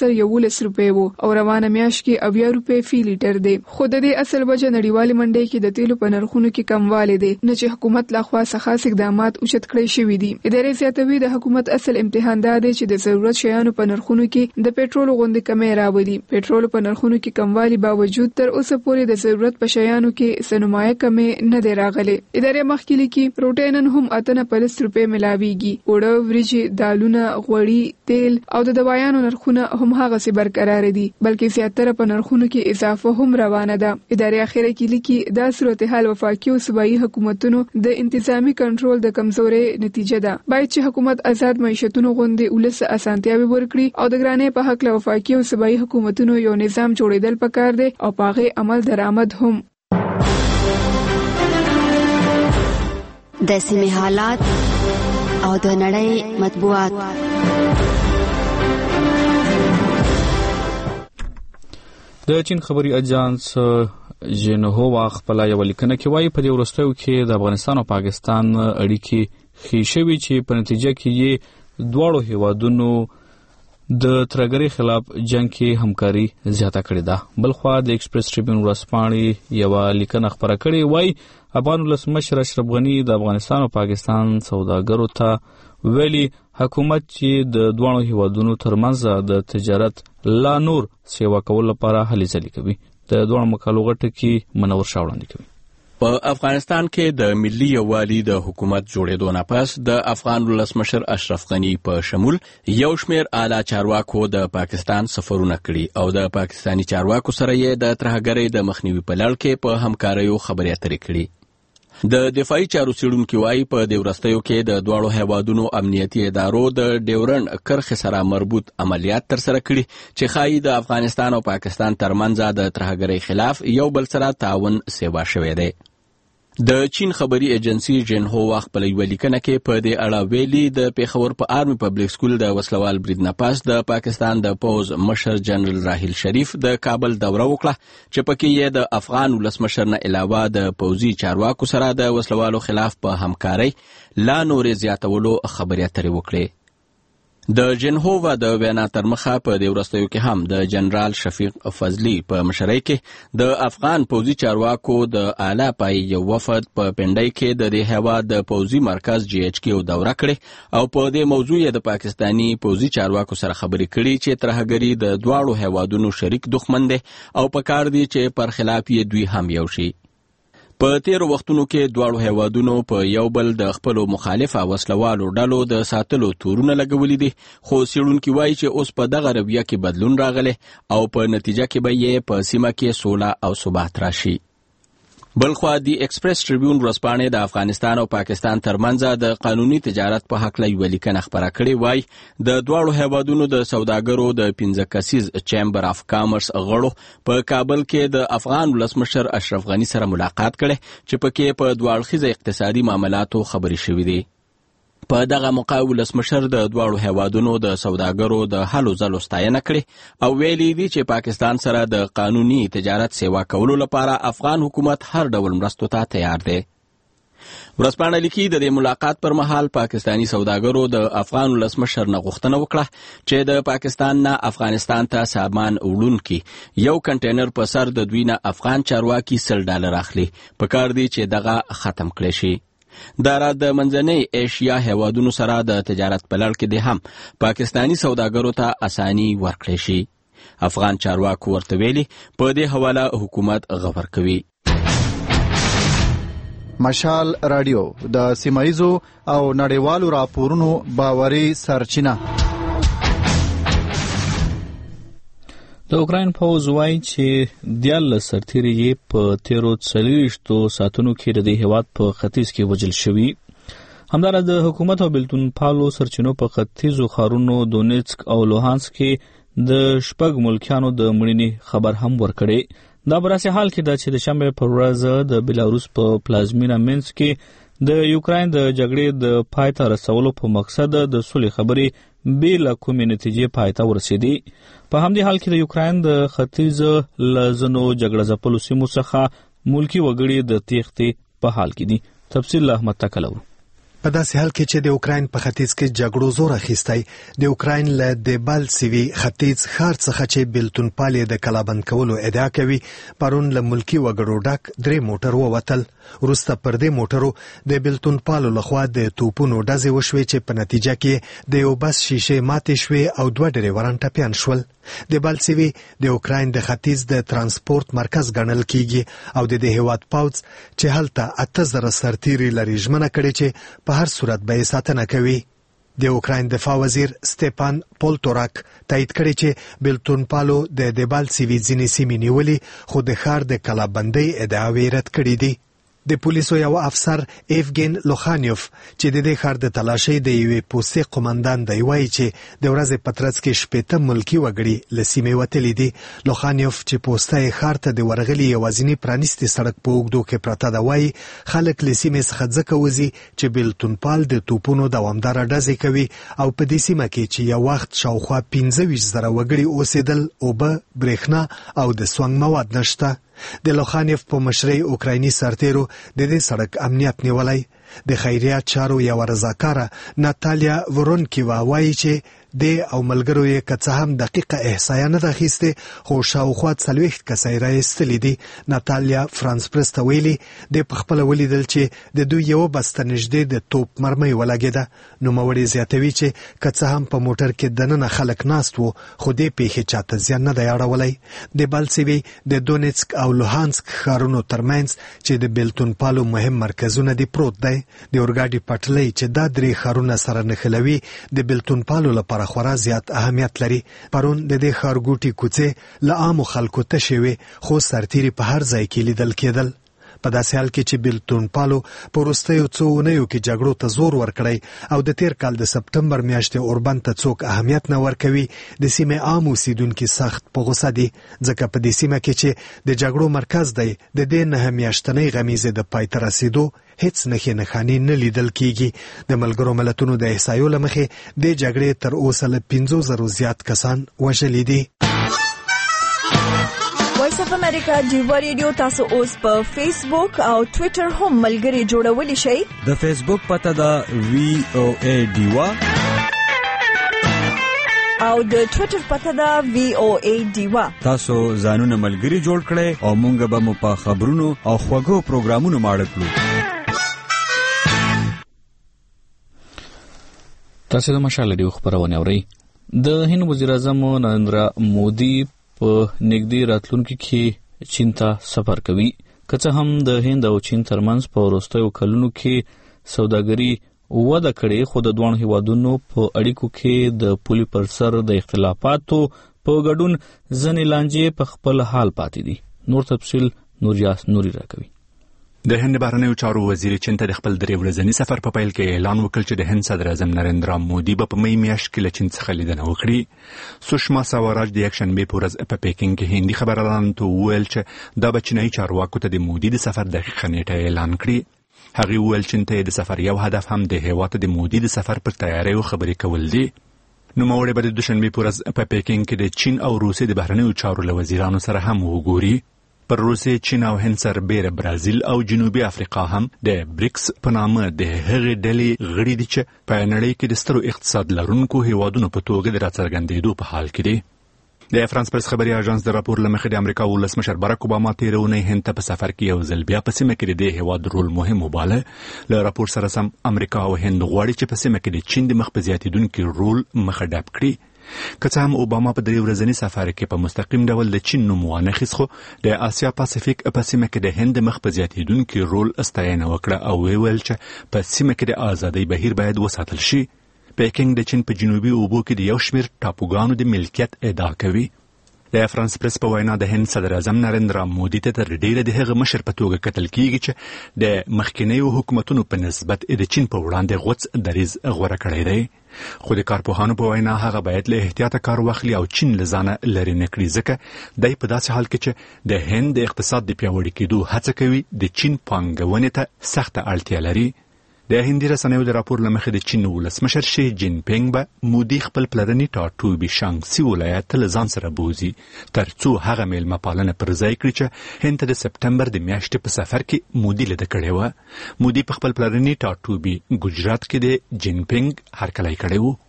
111 روپۍ وو او روانه میاشت کې 90 روپۍ فی لیټر ده. خو د دې اصل وجه نړیوالې منډۍ کې د تیلو په نرخونو کې کموالی ده نه چې حکومت لخوا څخه اقدامات اوچت کړی شوی دي. ادارې زیاتوي د حکومت اصل امتحان دا دی چې د ضرورت شیانو په نرخونو کې د پېټرول غوندې کمی راولي. پېټرول په نرخونو کې کموالی باوجود تر اوسه پورې د ضرورت په شیانو کې سنمایه کمی نه دی راغلی. ادارې مخکې لیکي پروټین هم 48 روپۍ ملاويږي. اوړه، وریجې، دالونه، غوړي، تیل او د دوايانو نرخونه هم هغه سي برقرار دي بلکې زیاتره په نرخونو کې اضافه هم روانه ده. ادارې اخیره کې لیکي دا صورتحال وفاقي او صوبایي حکومتونو د انتظامی کنټرول د کمزوري نتیجه ده. باید چې حکومت آزاد معیشتونو غوندې ولس اسانتیاوي ورکړي او د ګرانې په حق له وفاقي او صوبایي حکومتونو یو نظام جوړیدل پکار دی او پاغه عمل درآمد هم. د سیمې حالات او د نړۍ مطبوعات. د چین خبري اجانس جنهووا خپل یو لیکنه کې وایي په دې وروستیو کې د افغانستان او پاکستان اړیکې ښې شوي چې په نتیجه کې یې دواړو هیوادونو د ترهګرۍ خلاف جنگ کې همکاري زیاته کړې ده. بلخوا د ایکسپریس ټریبیون ورځپاڼې یوه لیکنه خپره کړې وایي افغان ولسمشر اشرف غني د افغانستان او پاکستان سوداګرو ته ویلي حکومت چې د دواړو هیوادونو ترمنځ د تجارت لا نور سیوا کولو لپاره هلې ځلې کوي. د دواړو مقالو غټه کې منور شاه وړاندې کوي. په افغانستان کې د ملي یووالي د حکومت جوړېدو نه پس د افغان ولسمشر اشرف غني په شمول یو شمېر اعلی چارواکو د پاکستان سفرونه کړي او د پاکستاني چارواکو سره یې د ترهګرۍ د مخنیوي په لړ کې په همکاریو خبرې اترې کړي. د دفاعي چارو څېړونکي وایي په دې وروستیو کې د دواړو هیوادونو امنیتي ادارو د ډیورنډ کرښې سره مربوط عملیات ترسره کړي چې ښایي د افغانستان او پاکستان ترمنځ د ترهګرۍ خلاف یو بل سره تعاون سیوا شوی دی. د چین خبري ایجنسی جنهوا خپل یو لیکنه کې په دې اړه ویلي د پیښور په آرمي پبلک سکول د وسلوال برید نه پاس د پاکستان د پوز مشر جنرال راحیل شریف د کابل دوره وکړه چې پکې یې د افغان ولسمشر نه علاوه د پوزي چارواکو سره د وسلوالو خلاف په همکارۍ لا نورې زیاتولو خبرې اترې وکړې. د جنهوا د وینا تر مخه په دې وروستیو کې هم د جنرال شفیق فضلی په مشرۍ کې د افغان پوځي چارواکو د اعلی پای یو وفد په پنډۍ کې د دې هیواد د پوځي مرکز جی ایچ کیو دوره کړې او په دې موضوع د پاکستانی پوځي چارواکو سره خبرې کړي چې ترهګري د دواړو هیوادونو شریک دښمن دی او په کار دی چې پر خلاف یې دوی هم یو شي. په تیرو وختونو کې دواړو هیوادونو په یو بل د خپلو مخالفه وسلوالو ډلو د ساتلو تورونه لګولي دي خو څېړونکي وایي چې اوس په دغه رویه کې بدلون راغلی او په نتیجه کې به یې په سیمه کې سوله او ثبات راشي. بلخوا دی ایکسپریس ټریبیون ورځپاڼې د افغانستان او پاکستان ترمنځ د قانوني تجارت په هکله یوه لیکنه خپره کړې وایي د دواړو هیوادونو د سوداګرو د 15 کسیز چیمبر اف کامرس غړو په کابل کې د افغان ولسمشر اشرف غني سره ملاقات کړی چې پکې په دوه اړخیزه اقتصادي معاملاتو خبرې شوې دي. په دغه موقع ولسمشر د دواړو هیوادونو د سوداګرو د هلو ځلو ستاینه کړې او ویلي دي چې پاکستان سره د قانوني تجارت سیوا کولو لپاره افغان حکومت هر ډول مرستو ته تیار دی. ورځپاڼه لیکي د دې ملاقات پر مهال پاکستانی سوداګرو د افغان ولسمشر نه غوښتنه وکړه چې د پاکستان نه افغانستان ته سامان وړونکي یو کنټینر په سر د دوی نه افغان چارواکي $100 اخلي. په کار دی چې دغه ختم کړی شي. دا را د منځنۍ ایشیا هیوادونو سره د تجارت په لړ کې هم پاکستانی سوداګرو ته اساني ورکړی شي. افغان چارواکو ورته ویلي په دې حواله حکومت غور کوي. مشال رادیو د سیمایزو او نړیوالو راپورونو باوري سرچینه. د اوکراین پوځ وایي چې 14 سرتیري یې په تیرو 40 ساعتونو کې د هیواد په ختیځ کې وژل شوي. همداراز د حکومت او بلتون پالو سرچینو په ختیځو ښارونو دونیتسک او لوهانسک کې د 6 ملکیانو د مړینې خبر هم ورکړی. دا براسې حال کې ده چې د شنبې پر ورځ د بلاروس په پلازمینه مینسک کې د یوکراین د جګړې د پای ته رسولو په مقصد د صلح خبرې بېله کومې نتیجې پای ته ورسېدې. په همدې حال کې د یوکراین د ختیځ له ځینو جګړه ځپلو سیمو څخه ملکي وګړي د تېښتې په حال کې دي. تفصیل احمد تکلو. په داسې حال کې چې د اوکراین په ختیځ کې جګړو زور اخیستی، د اوکراین له دبالسیوي ختیځ ښار څخه چې بلتون پالې د کلابند کولو ادعا کوي، پرون له ملکي وګړو ډک 3 موټر ووتل. وروسته پر دې موټرو د بلتون پالو لخوا د توپونو ډزې وشوې چې په نتیجه کې د یو بس شیشې ماتې شوې او 2 ډریوران ټپیان شول. د بالسیوي د اوکراین د ختیځ د ترانسپورت مرکز ګڼل کیږي او د هیواد پوځ چې هلته 8000 سرتیري لري ژمنه کړې چې په هر صورت به یې ساتنه کوي. د اوکراین دفاع وزیر سټيپان پولتوراک تایید کړی چې بلتون پالو د بالسیوي ځینې سیمې نیولې خو د ښار د کلابندۍ ادعاوې رد کړې دي. د پولیسو یو افسر ایفګین لوخانیوف چې د دې ښار د تلاشۍ د یوې پوستې قومندان دی وایي چې د ورځې په ترڅ کې 80 ملکي وګړي له سیمې وتلي دي. لوخانیوف چې پوسته یې ښار ته د ورغلي یوازیني پرانیستې سړک په اوږدو کې پرته ده وایي خلک له سیمې څخه ځکه وځي چې بلتون پال د توپونو دوامداره ډزې کوي او په دې سیمه کې چې یو وخت شاوخوا 15,000 وګړي اوسېدل، اوبه، برېښنا او د سونګ مواد نشته. د لوخانیف په مشرۍ اوکرایني سرتیرو د دې سړک امنیت نیولای. د خیریات چارو یو رضاکاره ناتالیا ورونکیوا وایي چې د او ملګرو یې که څه هم دقیقه احصایه نه ده اخیستې خو شاوخوا 40 کسۍ رایستلي دي. ناتالیا فرانس پرس ته ویلي د پخپله ولیدل چې د دوی یوه بسته نږدې د توپ مرمۍ ولګېده. نوموړی زیاتوي چې که څه هم په موټر کې دننه خلک ناست وو خو دې پیښې چاته زیان نه دی اړولی. د بلسوي د دونیتسک او لوهانسک ښارونو ترمنځ چې د بیلتون پالو مهم مرکزونه دي پروت دی. د اورګاډي پټلۍ چې دا 3 ښارونه سره نښلوي د بیلتون پالو لپاره خورا زیات اهمیت لري. پرون د دې ښارګوټي کوڅې له عامو خلکو تشې وې خو سرتیري په هر ځای کې لیدل کېدل. په داسې حال کې چې بیلتون پالو په وروستیو څو اونیو کې جګړو ته زور ورکړی او د تیر کال د سپتمبر میاشتې اوربند ته څوک اهمیت نه ورکوي، د سیمې عام اوسیدونکي سخت په غوسه دي ځکه په دې سیمه کې چې د جګړو مرکز دی د دې 9 میاشتنۍ غمیزې د پای ته رسیدو هیڅ نښې نښانې نه لیدل کیږي. د ملګرو ملتونو د احصایو له مخې د جګړې تر اوسه له 5,000 زیات کسان وژلي دي. وایس اف امریکا ډیوا ریډیو تاسو اوس په فیسبوک او ټوئیټر هم ملګري جوړولی شئ. د فیسبوک پته ده VOA ډیوا او د ټوئیټر پته ده VOA ډیوا. تاسو ځانونه ملګري جوړ کړئ او مونږ به مو په خبرونو او خوږو پروګرامونو ماړه کړو. تاسو د مشال ریډیو خبرونه اورئ. د هند وزیر اعظم نریندرا مودي په نږدې راتلونکي کې چین ته سفر کوي. که څه هم د هند او چین ترمنځ په وروستیو کلونو کې سوداګري وده کړې خو د دوه هیوادونو په اړیکو کې د پولي پر سر د اختلافاتو په ګډون ځنې لانجې په خپل حال پاتې دي. نور تفصیل نوریاس نوري راکوي. د هند بهرنیو چارو وزیر چین ته د خپل 3 ورځني سفر په پیل کې اعلان وکړ چې د هند صدر اعظم نریندرا مودي به په مې میاشت کې له چین څخه لیدنه وکړي. سوشما سوراج د یکشنبه په ورځ په پیکینګ کې هندي خبريالانو ته وویل چې دا به چینایي چارواکو ته د مودي د سفر دقیقه نیټه اعلان کړي. هغه وویل چې د سفر یو هدف هم د هیواد د مودي د سفر پر تیاری او خبرې کول دي. نوموړی به د دوشنبه په ورځ په پیکینګ کې د چین او روسیې د بهرنیو چارو له وزیرانو سره هم وګوري. پر روسیې، چین او هند سربېره برازیل او جنوبي افریقا هم د بریکس په نامه د هغې ډلې غړي دي چې په نړۍ کې د سترو اقتصاد لرونکو هیوادونو په توګه د راڅرګندېدو په حال کې دي. د فرانس پرس خبري اژانس د راپور لمخې د امریکا ولسمشر باراک اوباما تیرونی هند ته په سفر کې یو ځل بیا په سیمه کې د هیواد رول مهم وباله. له راپور سره سم امریکا او هند غواړي چې په سیمه کې د چین د مخ په زیاتیدونکي رول مخه ډب کړي. که څه هم اوباما په 3 ورځني سفر کې په مستقیم ډول د چین نوم وانخیست خو د آسیا پاسفیک په سیمه کې د هند مخ په زیاتیدونکي رول استاینه وکړه او ویل چې په سیمه کې د ازادۍ بهیر باید وساتل شي. پیکینګ د چین په جنوبي اوبو کې د یو شمېر ټاپوګانو د ملکیت ادعا کوي. د فرانس پرس په وینا د هند صدر اعظم نریندرا مودي ته تر ډیره د هغه مشر په توګه کتل کیږي چې د مخکینیو حکومتونو په نسبت د چین په وړاندې غوڅ دریځ غوره کړی دی. خو د کارپوهانو په وینا هغه باید له احتیاطه کار واخلي او چین له ځانه لرې نه کړي ځکه دی په داسې حال کې چې د هند د اقتصاد د پیاوړي کېدو هڅه کوي د چین پانګونې ته سخته اړتیا لري. د هندي رسنیو د راپور لمخې د چین ولسمشر شي جین پینګ به مودي خپل پلرني ټاټوبي شانګسي ولایت له ځان سره بوزي ترڅو هغه میلمه پالنه پر ځای کړي چې هند ته د سپتمبر د میاشتې په سفر کې مودي لیده کړې وه. مودي په خپل پلرني ټاټوبي ګجرات کې د جین پینګ هرکلی کړی و.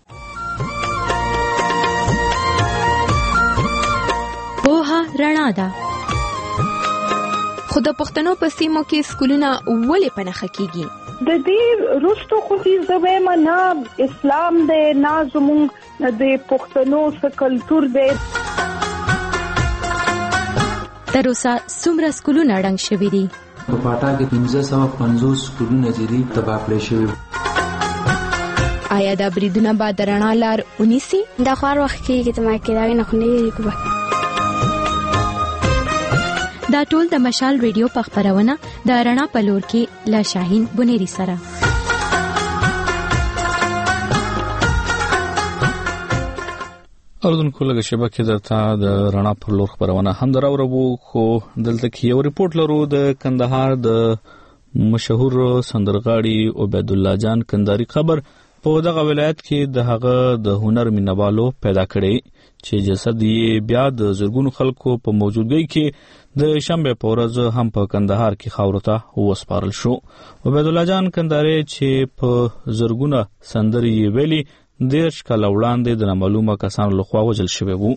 پوهه رڼا ده. خو د پښتنو په سیمو کې سکولونه ولې په نښه کیږي؟ د دې رستو خو چې زویم نه اسلام دی نه زموږ د پښتنو څه کلتور دی. تر اوسه څومره سکولونه ړنګ شوي دي؟ په پاټا کې 1550 سکولونه چې دي تباه کړای شوي. آیا دا بریدونه به د رڼا لار ونیسي؟ دا خوار وخت کېږي ته ما کېدای نه خو نه کوي. دا ټول د مشال ریډیو په خبرونه د رڼا په لور کې لا شاهین بنيري سره. اردوونکو لږه شبکه درته د رڼا پر لور خبرونه هم دراوړو خو دلته کې یو ریپورت لرو د کندهار د مشهور سندرغاړي عبید الله جان کندهاري خبر په دغه ولایت کې د هغه د هنر مینوالو پیدا کړي چې جسد یې بیا د زرګونو خلکو په موجودګۍ کې د شنبه په ورځ هم په کندهار کې خاورو ته وسپارل شو. عبید الله جان کندهاري چې په زرګونه سندرې ویلي 10 کاله وړاندې د نامعلومه کسانو لخوا وژل شوی وو.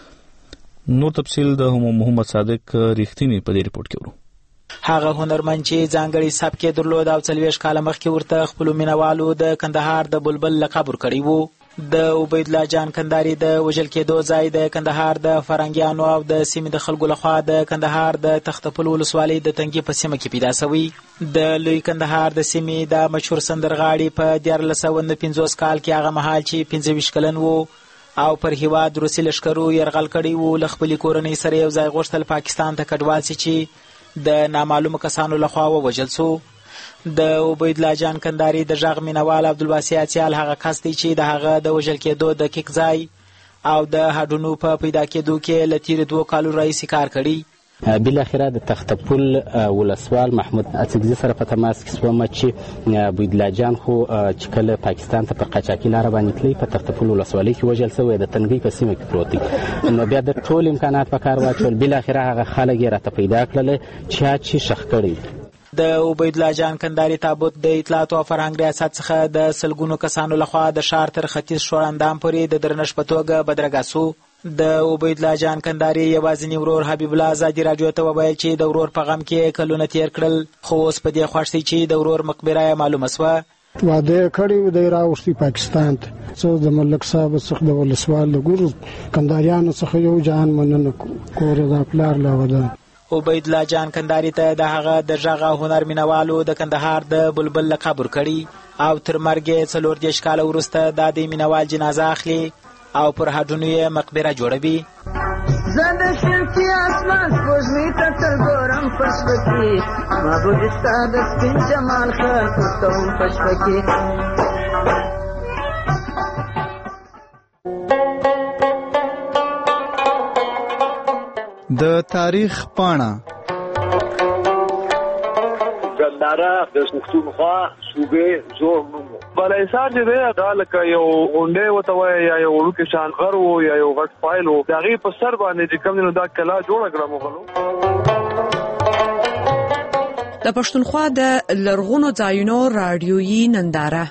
نور تفصیل د محمد صادق ریښتینی په دې ریپورت کې ورو. هغه هنرمند چې ځانګړي سبک یې درلود او 40 کاله مخکې ورته خپلو مینوالو د کندهار د بلبل لقب ورکړی وو. د عبید الله جان کندهاري د وژل کېدو ځای د کندهار د فرنګیانو او د سیمې د خلکو لخوا د کندهار د تختپل ولسوالۍ د تنګي په سیمه کې پیدا شوی. د لوی کندهار د سیمې د مشهور سندرغاړي په 1450 کال کې هغه مهال چې 25 کلن وو او پر هیواد روسي لښکرو یرغل کړی وو، له خپلې کورنۍ سره یو ځای غوښتل پاکستان ته کډوال سي چې د نامعلومه کسانو لخوا ووژل سو. د عبید الله جان کندهاري د غږ مینوال عبدالواسع اڅیال هغه کس دی چې د هغه د وژل کېدو دقیق ځای او د هډونو په پیدا کېدو کې له تېرې 2 کالو راهیسې کار کړی. بالاخره د تختپل ولسوال محمود اڅکزي سره په تماس کې شوم چې عبید الله جان خو چې کله پاکستان ته په قاچاقي لاره باندې تللی په تختپل ولسوالۍ کې وژل شوی د تنګۍ په سیمه کې پروت دی. نو بیا د ټول امکانات په کار واچول، بالاخره هغه خلک یې راته پیدا کړل چې شخ کړی. د عبید الله جان کندهاري تابوت د اطلاعات او فرهنګ ریاست څخه د سلګونو کسانو لخوا د ښار تر ختیځ شوراندام پورې د درنښت په توګه بدرګه سو. د عبید الله جان کندهاري یوازینی ورور حبیب الله ازادي راډیو ته وویل چې د ورور په غم کې کلونه تیر کړل، خو اوس په دې خوښ دی چې د ورور مقبره یې معلومه سوه. واده کړی دی راوښتي پاکستان ته. څو د ملک صاحب څخه د ولسوال د ګورو کندهاریانو څخه یو جهان مننه کور د پلار لا وده. عبید الله جان کندهاري ته د هغه د غږ او هنر مینوالو د کندهار د بلبل لقب ورکړي او تر مرګ یې 40 کاله وروسته د دې مینوال جنازه اخلي او پر هډونو یې مقبره جوړوي. زه د شرقي اسمان سپوږمۍ ته تل ګورم په شپه کې، محبوبې ستا د سپین جمال ښه کوم په شپه کې. د تاریخ پاڼه ګنداره د پښتونخوا صوبې زوړ نوم بلایسار چې دی دا لکه یو غونډۍ ورته وایي یا یو وړوکی شان غر و یا یو غټ فایل و، د هغې په سر باندې چې کوم دی نو دا کلا جوړه کړه مغلو. د پښتونخوا د لرغونو ځایونو راډیویي ننداره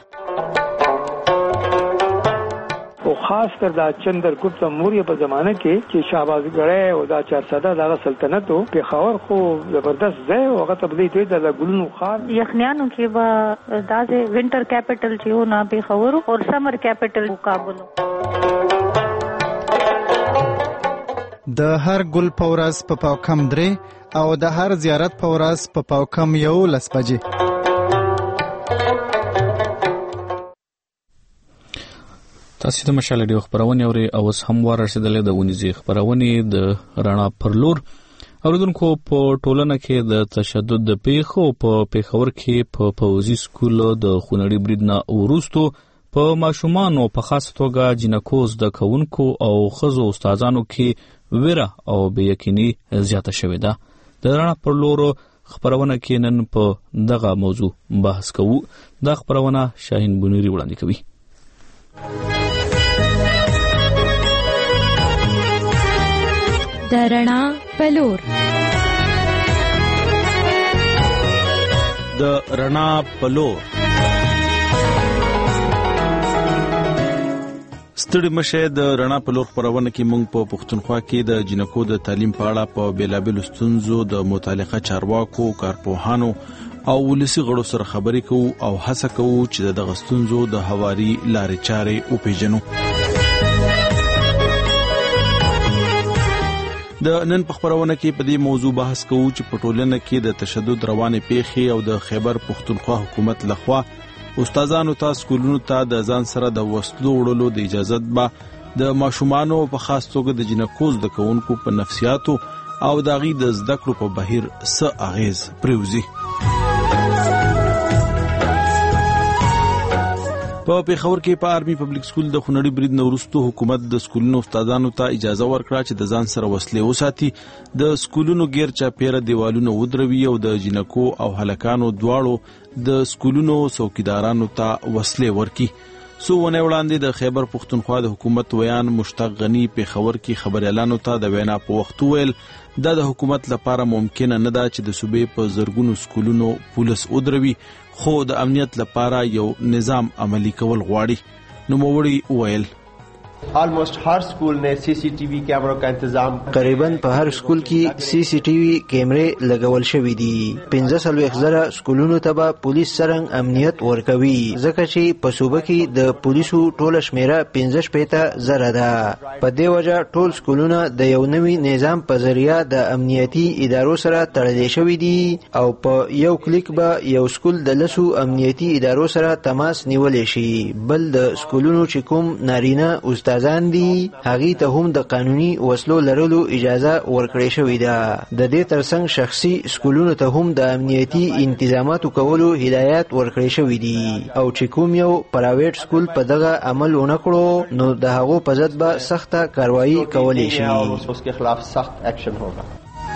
او خاص کر دا چندرګوپت موریه په زمانه کې چې شهبازګړی او دا 400 دغه سلطنت او پېښور خو زبردست ځای او هغه ته بدې د ګلونو خار یخنیانو کې به داسې وینټر کیپټل چې و نه پېښور او سمر کیپټل کابل. د هر ګل په ورځ په پاوکم 3 او د هر زیارت په ورځ په پاوکم 11 بجې. تاسو د مشال ډیو خبرونه اوري او اوس هم ورسېدلې د ونیزي خبرونه د رڼا پرلور اوردونکو په ټولنه کې د تشدد د پیښو په پیښور کې په پوزي سکول د خونړي برید نه وروستو په ماشومانو په خاص توګه جنکوز د کوونکو او خزو استادانو کې ویره او بېیقیني زیاته شوې ده. د رڼا پرلور خبرونه کې نن په دغه موضوع بحث کوو. دا خبرونه شاهین بنيري وړاندې کوي. د رڼا پلور. د رڼا پلور ستړي مشه د رڼا پلور خبرونه کې مونږ په پښتونخوا کې د جنکو د تعلیم په اړه په بیلابل ستونزو د متعلقه چارواکو، کارپوهانو او ولسی غړو سره خبرې کوو او هڅه کوو چې دغه ستونزو د هواري لارې چارې وپیژنو. د نن په خبرونه کې په دې موضوع بحث کوو چې په ټولنه کې د تشدد روانې پیښې او د خیبر پښتونخوا حکومت لخوا استادانو ته سکولونو ته د ځان سره د وسلو وړلو د اجازه به د ماشومانو په خاص توګه د جنکوز د کوونکو په نفسیاتو او د غي د زده کړو په بهیر څه اغیز پروزي. په پیښور کې په آرمي پبلک سکول د خونړي برید نورستو حکومت د سکولونو استادانو ته اجازه ورکړه چې د ځان سره وسلې وساتي، د سکولونو غیر چاپیره دیوالونه ودروي او د جنکو او هلکانو دواړو د سکولونو څوکیدارانو ته وسلې ورکړي. څو ونې وړاندې د خیبر پښتونخوا د حکومت ویان مشتاق غنی پیښور کې خبريالانو ته د وینا په وخت ویل دا د حکومت لپاره ممکن نه ده چې د صوبې په زرګونو سکولونو پولیس ودروي خو د امنیت لپاره یو نظام عملی کول غواړي. نوموړي ویل ऑलमोस्ट हर स्कूल ने सीसीटीवी कैमरों का इंतजाम تقریبا په هر سکول کې سی سی ټي وي کیمرې لګول شوې دي. 15,000 سکولونو ته به پولیس څرنګه امنیت ورکوي ځکه چې په صوبه کې د پولیسو ټوله شمیره 15,000 ده. په دې وجه ټول سکولونه د یو نوي نظام په ذریعہ د امنیتي ادارو سره تړلې شوي دي او په یو کلیک به یو سکول د لسو امنیتي ادارو سره تماس نیولی شي. بل د سکولونو چې کوم نارینه استادان دي هغه ته هم د قانوني وسلو لرلو اجازه ورکړې شوې ده. د دې ترڅنګ شخصي سکولونو ته هم د امنیتي انتظاماتو کولو هدایت ورکړې شوې دي او چې کوم یو پرایویټ سکول په دغه عمل ونه کړو نو د هغو په ضد به سخته کاروایی کولی شي. उसके खिलाफ सख्त एक्शन होगा.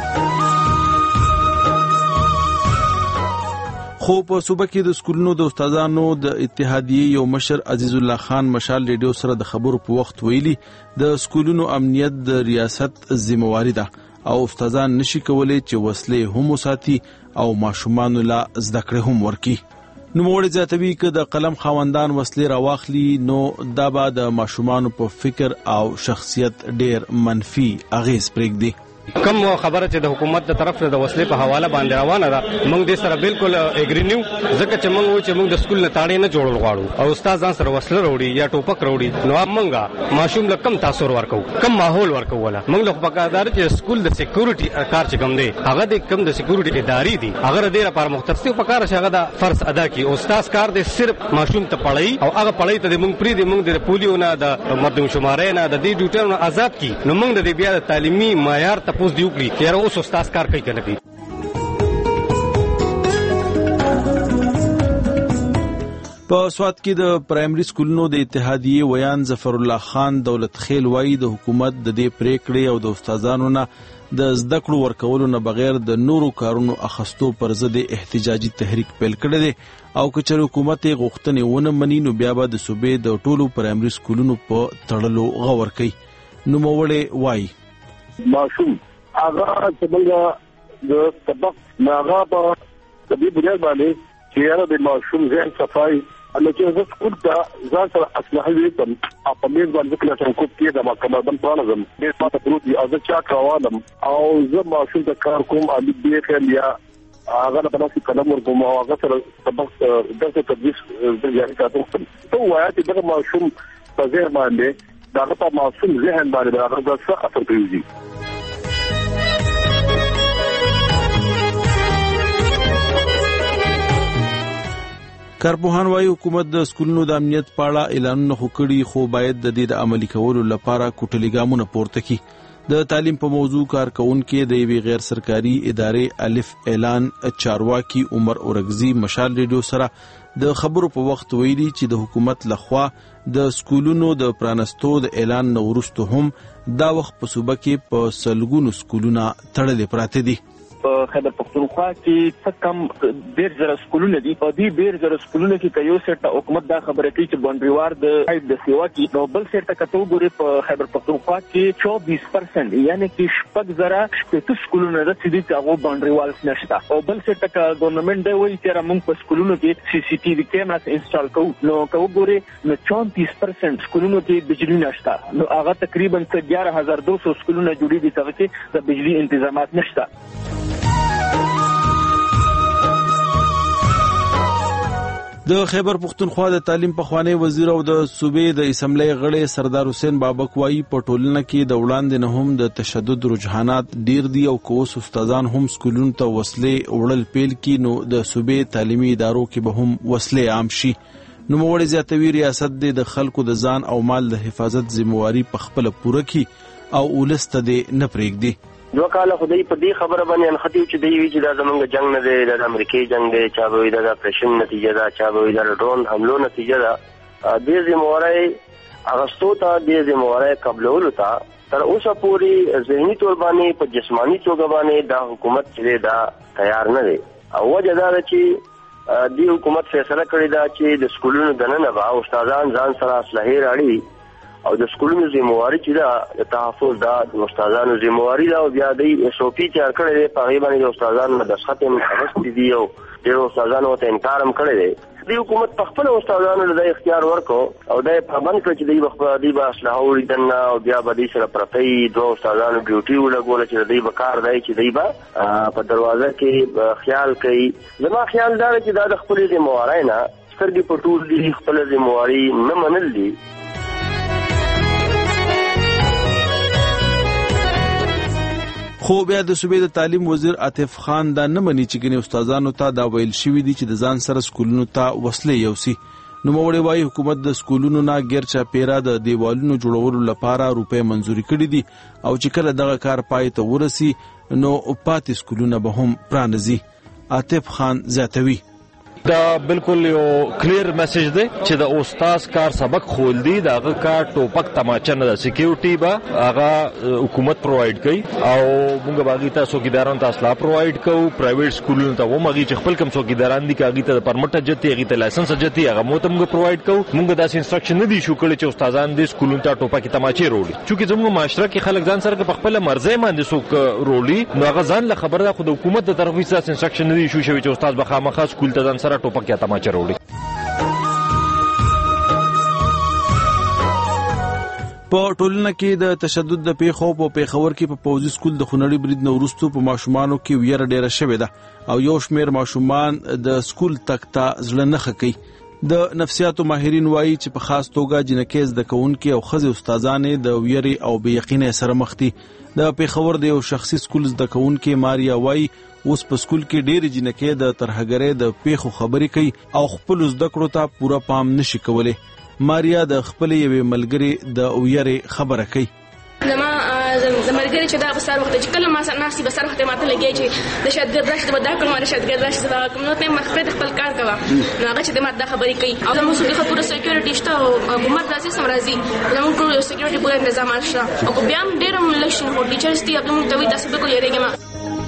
خو په صوبه کې د سکولونو د استادانو د اتحادیې یو مشر عزیز الله خان مشال ریډیو سره د خبرو په وخت ویلي د سکولونو امنیت د ریاست ذمہواری ده او استادان نشي کولای چې وسلې هم وساتي او ماشومان لا زده کړې هم ورکي. نوموړي زیاتوي چې د قلم خاوندان وسلې راواخلي نو دا به د ماشومان په فکر او شخصیت ډیر منفي اغیز پرېږدي. کم خبره چې د حکومت د طرف د وسلې په حواله باندې روانه ده موږ دې سره بالکل اګری نیو ځکه چې موږ د سکول نه تاړې نه جوړول غواړو او استاد ځان سره وسله وروړي یا ټوپک وروړي نو موږ ماشوم له کم تاثیر ورکو کم ماحول ورکو ولا موږ له پکادار چې سکول د سکیورټي کار چې کوم دی هغه د کم د سکیورټي ادارې دي هغه د لپاره مختص پکار شي هغه د فرض ادا کی استاد کار دی صرف ماشوم ته پړای او هغه پړای ته موږ پری دی موږ د پولیو نه د مردم شمارې نه د دې ډیوټر نه آزاد کی نو موږ د بیا د تعلیمي معیار ته پوس دیو کړی یاره اوس استاد کار کوي کنه کوي. په سوات کې د پرایمري سکولونو د اتحادیې ویان ظفر الله خان دولت خیل وایي د حکومت د دې پریکړې او د استادانو نه د زده کړو ورکولو نه بغیر د نورو کارونو اخستو پر ضد احتجاجي تحریک پیل کړی دی او کچره حکومت غوښتنې ونه مني نو بیا به د صوبې د ټولو پرایمري سکولونو په تړلو غور کوي. نوموړي وایي ماشوم هغه چې موږ د سبق ناغه په دې بنیاد باندې چې یاره د ماشوم ذهن صفای انه چې زه سکول ته ځان سره اسلحه ولیکم په میز باندې کله چې کوم کې د محکمه بم پرانځم دې ماته پروت دي او زه چا کوالم او زه ماشوم ته کار کوم علي دې خل یا هغه په نفس قلم ورکوم او هغه سره سبق درس تدریس د جاري کارته ته وایي چې دا ماشوم په ځای باندې دا په ماشوم ذهن باندې هغه څه اثر کوي. کارپوهان وايي حکومت د سکولونو د امنیت په اړه اعلانونه وکړي خو باید د دې د عملي کولو لپاره کوټلي ګامونه پورته کړي. د تعلیم په موضوع کارکونکو د یوې غیر سرکاري ادارې الف اعلان چارواکي عمر اورغزي مشال ریډیو سره د خبرو په وخت ویلي چې د حکومت لخوا د سکولونو د پرانستو د اعلان نورستو هم دا وخت په صوبه کې په سلګونو سکولونه تړلې پراته دي. په خیبر پختونخوا کې څه کم 1,000 سکولونه دي او دې 1,000 سکولونه کې یو سیټ حکومت دا خبره کوي چې باونډریوار د سیوا کې نو بل سیټ کته وګوري په خیبر پختونخوا کې 24% یعنی کې 6,000 سکولونه د سړي چې هغه باونډریوال نشته او بل سیټ کا ګورنمنت دی وایي چې موږ په سکولونو کې سی سی ټي وي کیمراز انسټال کوو نو وګوري نو 34% سکولونو کې بجلی نشته نو هغه تقریبا 11,200 سکولونه جوړي دي چې د بجلی تنظیمات نشته. د خیبر پختونخوا د تعلیم پخوانی وزیر او د صوبې د اسمبلی غړی سردار حسین بابک وایي په ټولنه کې د وړاندې نه هم د تشدد رجحانات ډیر دي او کوس استادان هم سکولونو ته وسلې وړل پیل کی نو د صوبې تعلیمي ادارو کې به هم وسلې عام شي. نو موږ زیاتوي ریاست د خلکو د ځان او مال د حفاظت ذمہواری په خپل پوره کی او ولست د نه پرېږدي. دوه کاله خدای په دې خبره باندې انختی چې دی وی چې دا زمونږ جنگ نه دی د امریکای جنگ دی چا به دا اپریشن نتیجه ده چا به دا ډرون حملو نتیجه ده دې ذمہواری اغستو ته دې ذمہواری قبلولو ته تر اوسه پوری ذهني تور باندې په جسمانی توګه باندې دا حکومت چې دا تیار نه دی او وجه دا چې دی حکومت فیصله کړې ده چې د سکولونو دننه به استادان ځان سره اسلحې راړي او د سکولونو ذمہواری چې ده د تحفظ ده د استادانو ذمہواری ده او بیا د SOP تیار کړی دی په هغې باندې د استادانو نه دستخط یې اخیستی دي او ډېرو استادانو ورته انکار هم کړی دی. د حکومت په خپل استادانو له اختیار ورکړو او دا پابند کړ چې دوی به اسلحه وړي دننه او بیا به دوی سره پرتې دوه استادانو ډیوټي ولګوله چې دوی به کار دی چې دوی به په دروازه کې خیال کوي. زما خیال دا دی چې دا د خپلې ذمہوارۍ نه سترګې پټول دي، خپله ذمہواري نه منل دي. خو بیا د صوبې د تعلیم وزیر عاطف خان دا نه مني چې ګنې استادانو ته دا ویل شوي دي چې د ځان سره سکولونو ته وسلې یوسي. نوموړی وایي حکومت د سکولونو نه غیر چاپیره د دیوالونو جوړولو لپاره روپۍ منظوري کړي دي او چې کله دغه کار پای ته ورسي نو پاتې سکولونه به هم پرانځي. عاطف خان زیاتوي دا بالکل یو کلیر میسج دی چې د استاد کار سبق خول دی دغه کار ټوپک تماچا نه د سکیورټي به هغه حکومت پرووایډ کوي او موږ باغی ته څوکیدارانو ته اسلحه پرووایډ کوو. پرایویټ سکولونو ته و مغي چې خپل کم څوکیداران دي کاږي ته پرمټ جتی هغه ته لایسنس جتی هغه مو ته موږ پرووایډ کوو. موږ داسې انسټرکشن نه دی شو کړی چې استادان دې سکولونو ته ټوپک تماچې وروړي چې زموږ معاشره کې خلک ځان سره په خپل مرزه باندې څوک وروړي نو هغه ځان له خبره خو د حکومت د طرفه څخه انسټرکشن نه دی شو شوی چې استاد به خامخا سکول ته ځان سره ټوپک یا تماچه وروړي. په ټولنه کې د تشدد د پیښو په پیښور کې په پوځي سکول د خونړي برید نه وروسته په ماشومانو کې ویره ډیره شوې ده او یو شمېر ماشومان د سکول تک ته زړه نه ښه کوي. د نفسیاتو ماهرین وایي چې په خاص توګه جنکې زده کوونکي او ښځې استادانې د ویرې او بې یقینۍ سره مخ دي. د پیښور د یو شخصي سکول زده کوونکي ماریا وایي اوس په سکول کې ډېرې جنکې د ترهګرۍ د پیښو خبرې کوي او خپل زده کړو ته پوره پام نشي کولی. ماریا د خپل یوې ملګرې د ویرې خبره کوي. زما ملګری چې دا په سر وخت چې کله ما ناسي به سر وخت ماته لګي چې د شادګر راشد به دا کوم شادګر راشد دا کوم نو ته مخکې خپل کار کوه نو هغه چې د ماده خبرې کوي او موږ څه خبره سکیورټي شته او حکومت داسې سمرازي زموږ ټول سکیورټي پوره تنظیم شته او بیا هم ډېر ملشن هو ټیچرز دي هغه موږ ته وي تاسو به کو یریږم.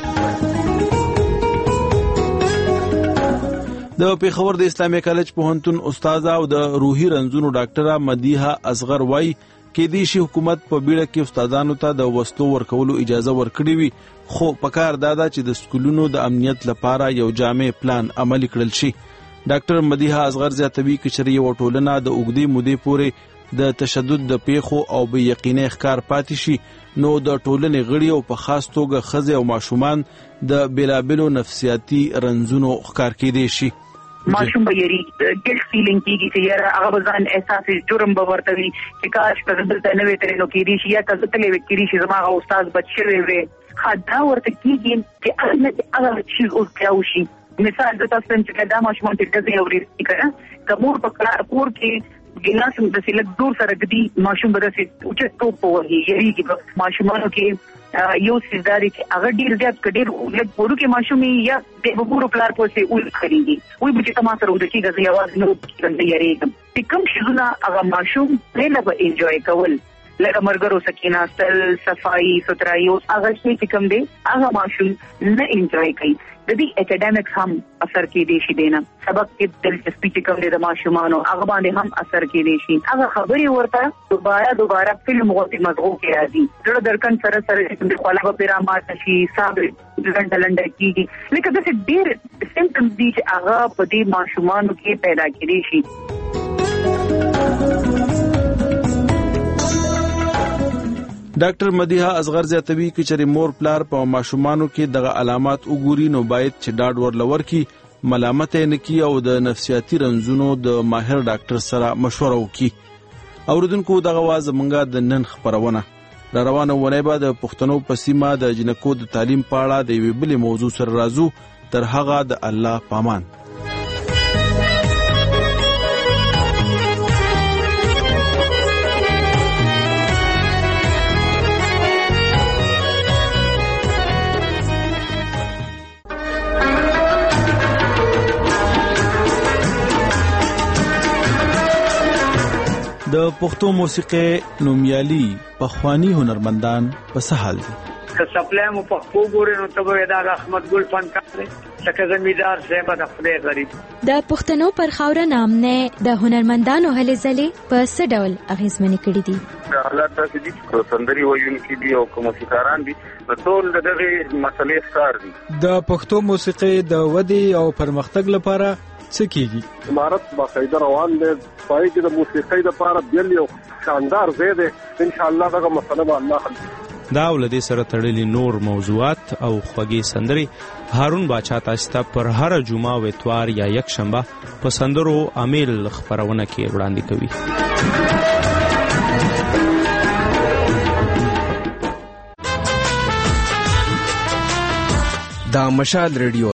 د پیښور د اسلامي کالج پوهنتون استاد او د روحي رنځونو ډاکټره مدیحه اصغر وایي کې دی شي حکومت په بیړه کې استادانو ته د وسلو ورکولو اجازه ورکړي وي خو پکار دادا چې د سکولونو د امنیت لپاره یو جامع پلان عملي کړل شي. ډاکټر مدیحه اصغر زیاتوي چې چېرې یو ټولنه د اوږدې مودې پورې د تشدد د پیښو او بې یقینۍ ښکار پاتې شي نو د ټولنې غړي او په خاص توګه ښځې او ماشومان د بېلابېلو نفسیاتي رنځونو ښکار کېدی شي. ماشوم به یری ګلټ فیلینګ کیږي چې یاره هغه ځان احساس جرم به ورته وي چې کاش په دلته نه وي ترې نو کېدی شي یا که زه تللی وي کېدی شي زما هغه استاد بد شوی وی دا ورته کېږي چې هغه چیز اوس بیا وشي. مثال زه تاسو ته چې دا ماشومان چې ډزې اورېدي که که مور په کور کې ګیلاس داسې لږ دور سره ږدي ماشوم به داسې اوچت ټوپ ووهي یریږي په ماشومانو کې یو څیز دا دی چې هغه ډېر زیات که ډېر لږ وړوکی ماشوم یا د وګورو پلار پسې وخرېږي وایي به چې ته ما سره وده کېږه زه یوازې نه وکېږم زه یریږم چې کوم شیزونه هغه ماشوم پرېله به انجوی کول لکه ملګرو سره کېناستل صفایي سترایي اوس هغه شی چې کوم دی هغه ماشوم نه انجوی کوي. د دې اکیډمیکس هم اثر کېدی شي دی نه سبق کې دلچسپي چې کوم دی د ماشومانو هغه باندې هم اثر کېدی شي. هغه خبرې ورته دوباره فلم غوندې مضغو کې راځي زړه درکن سره سره خوله به پرې راماته شي ساه لنډه لنډه کېږي لکه داسې ډېر سمپټمز دي چې هغه په دې ماشومانو کې پیدا کېدی شي. ډاکټر مدیحه اصغر زیاتوي چې چېرې مور پلار په ماشومانو کې دغه علامات وګوري نو باید چې ډاډ ورلور کی ملامت نه کی او د نفسیاتي رنځونو د ماهر ډاکټر سره مشوره وکړي. اوریدونکو دغه واز منګه د نن خبرونه را روانه ونه به د پښتنو په سیمه د جنکو د تعلیم په اړه د یوې بلې موضوع سره راځو. تر هغه د الله پامان. د پښتو موسیقي نومیالي پخوانی هنرمندان په څه حال دي؟ که سپلای مو په خو ګورې نو ته به دا احمد ګل فنکار دی لکه زمیدار صاحب د خدای غریب. د پښتنو پر خاوره نامنه د هنرمندانو هلې ځلې په څه ډول اغیزمنې کړې دي؟ حالات داسې دي چې سندري ویونکي دي او موسیقاران دي ټول دغه مسلې ښکار دي. د پښتو موسیقۍ د ودې او پرمختګ لپاره څه کیږي؟ امارت باقاعده روان دی پای کې د موسیقۍ لپاره بیل یو شاندار ځای دی ان شاء الله دغه مسله به الله حل. دا ولدي سره تړلي نور موضوعات او خوږې سندري هارون باچا تاسو ته پر هر جمعه او اتوار یا یک شنبه په سندرو امیل خبرونه کې وړاندې کوي. دا مشال ریډیو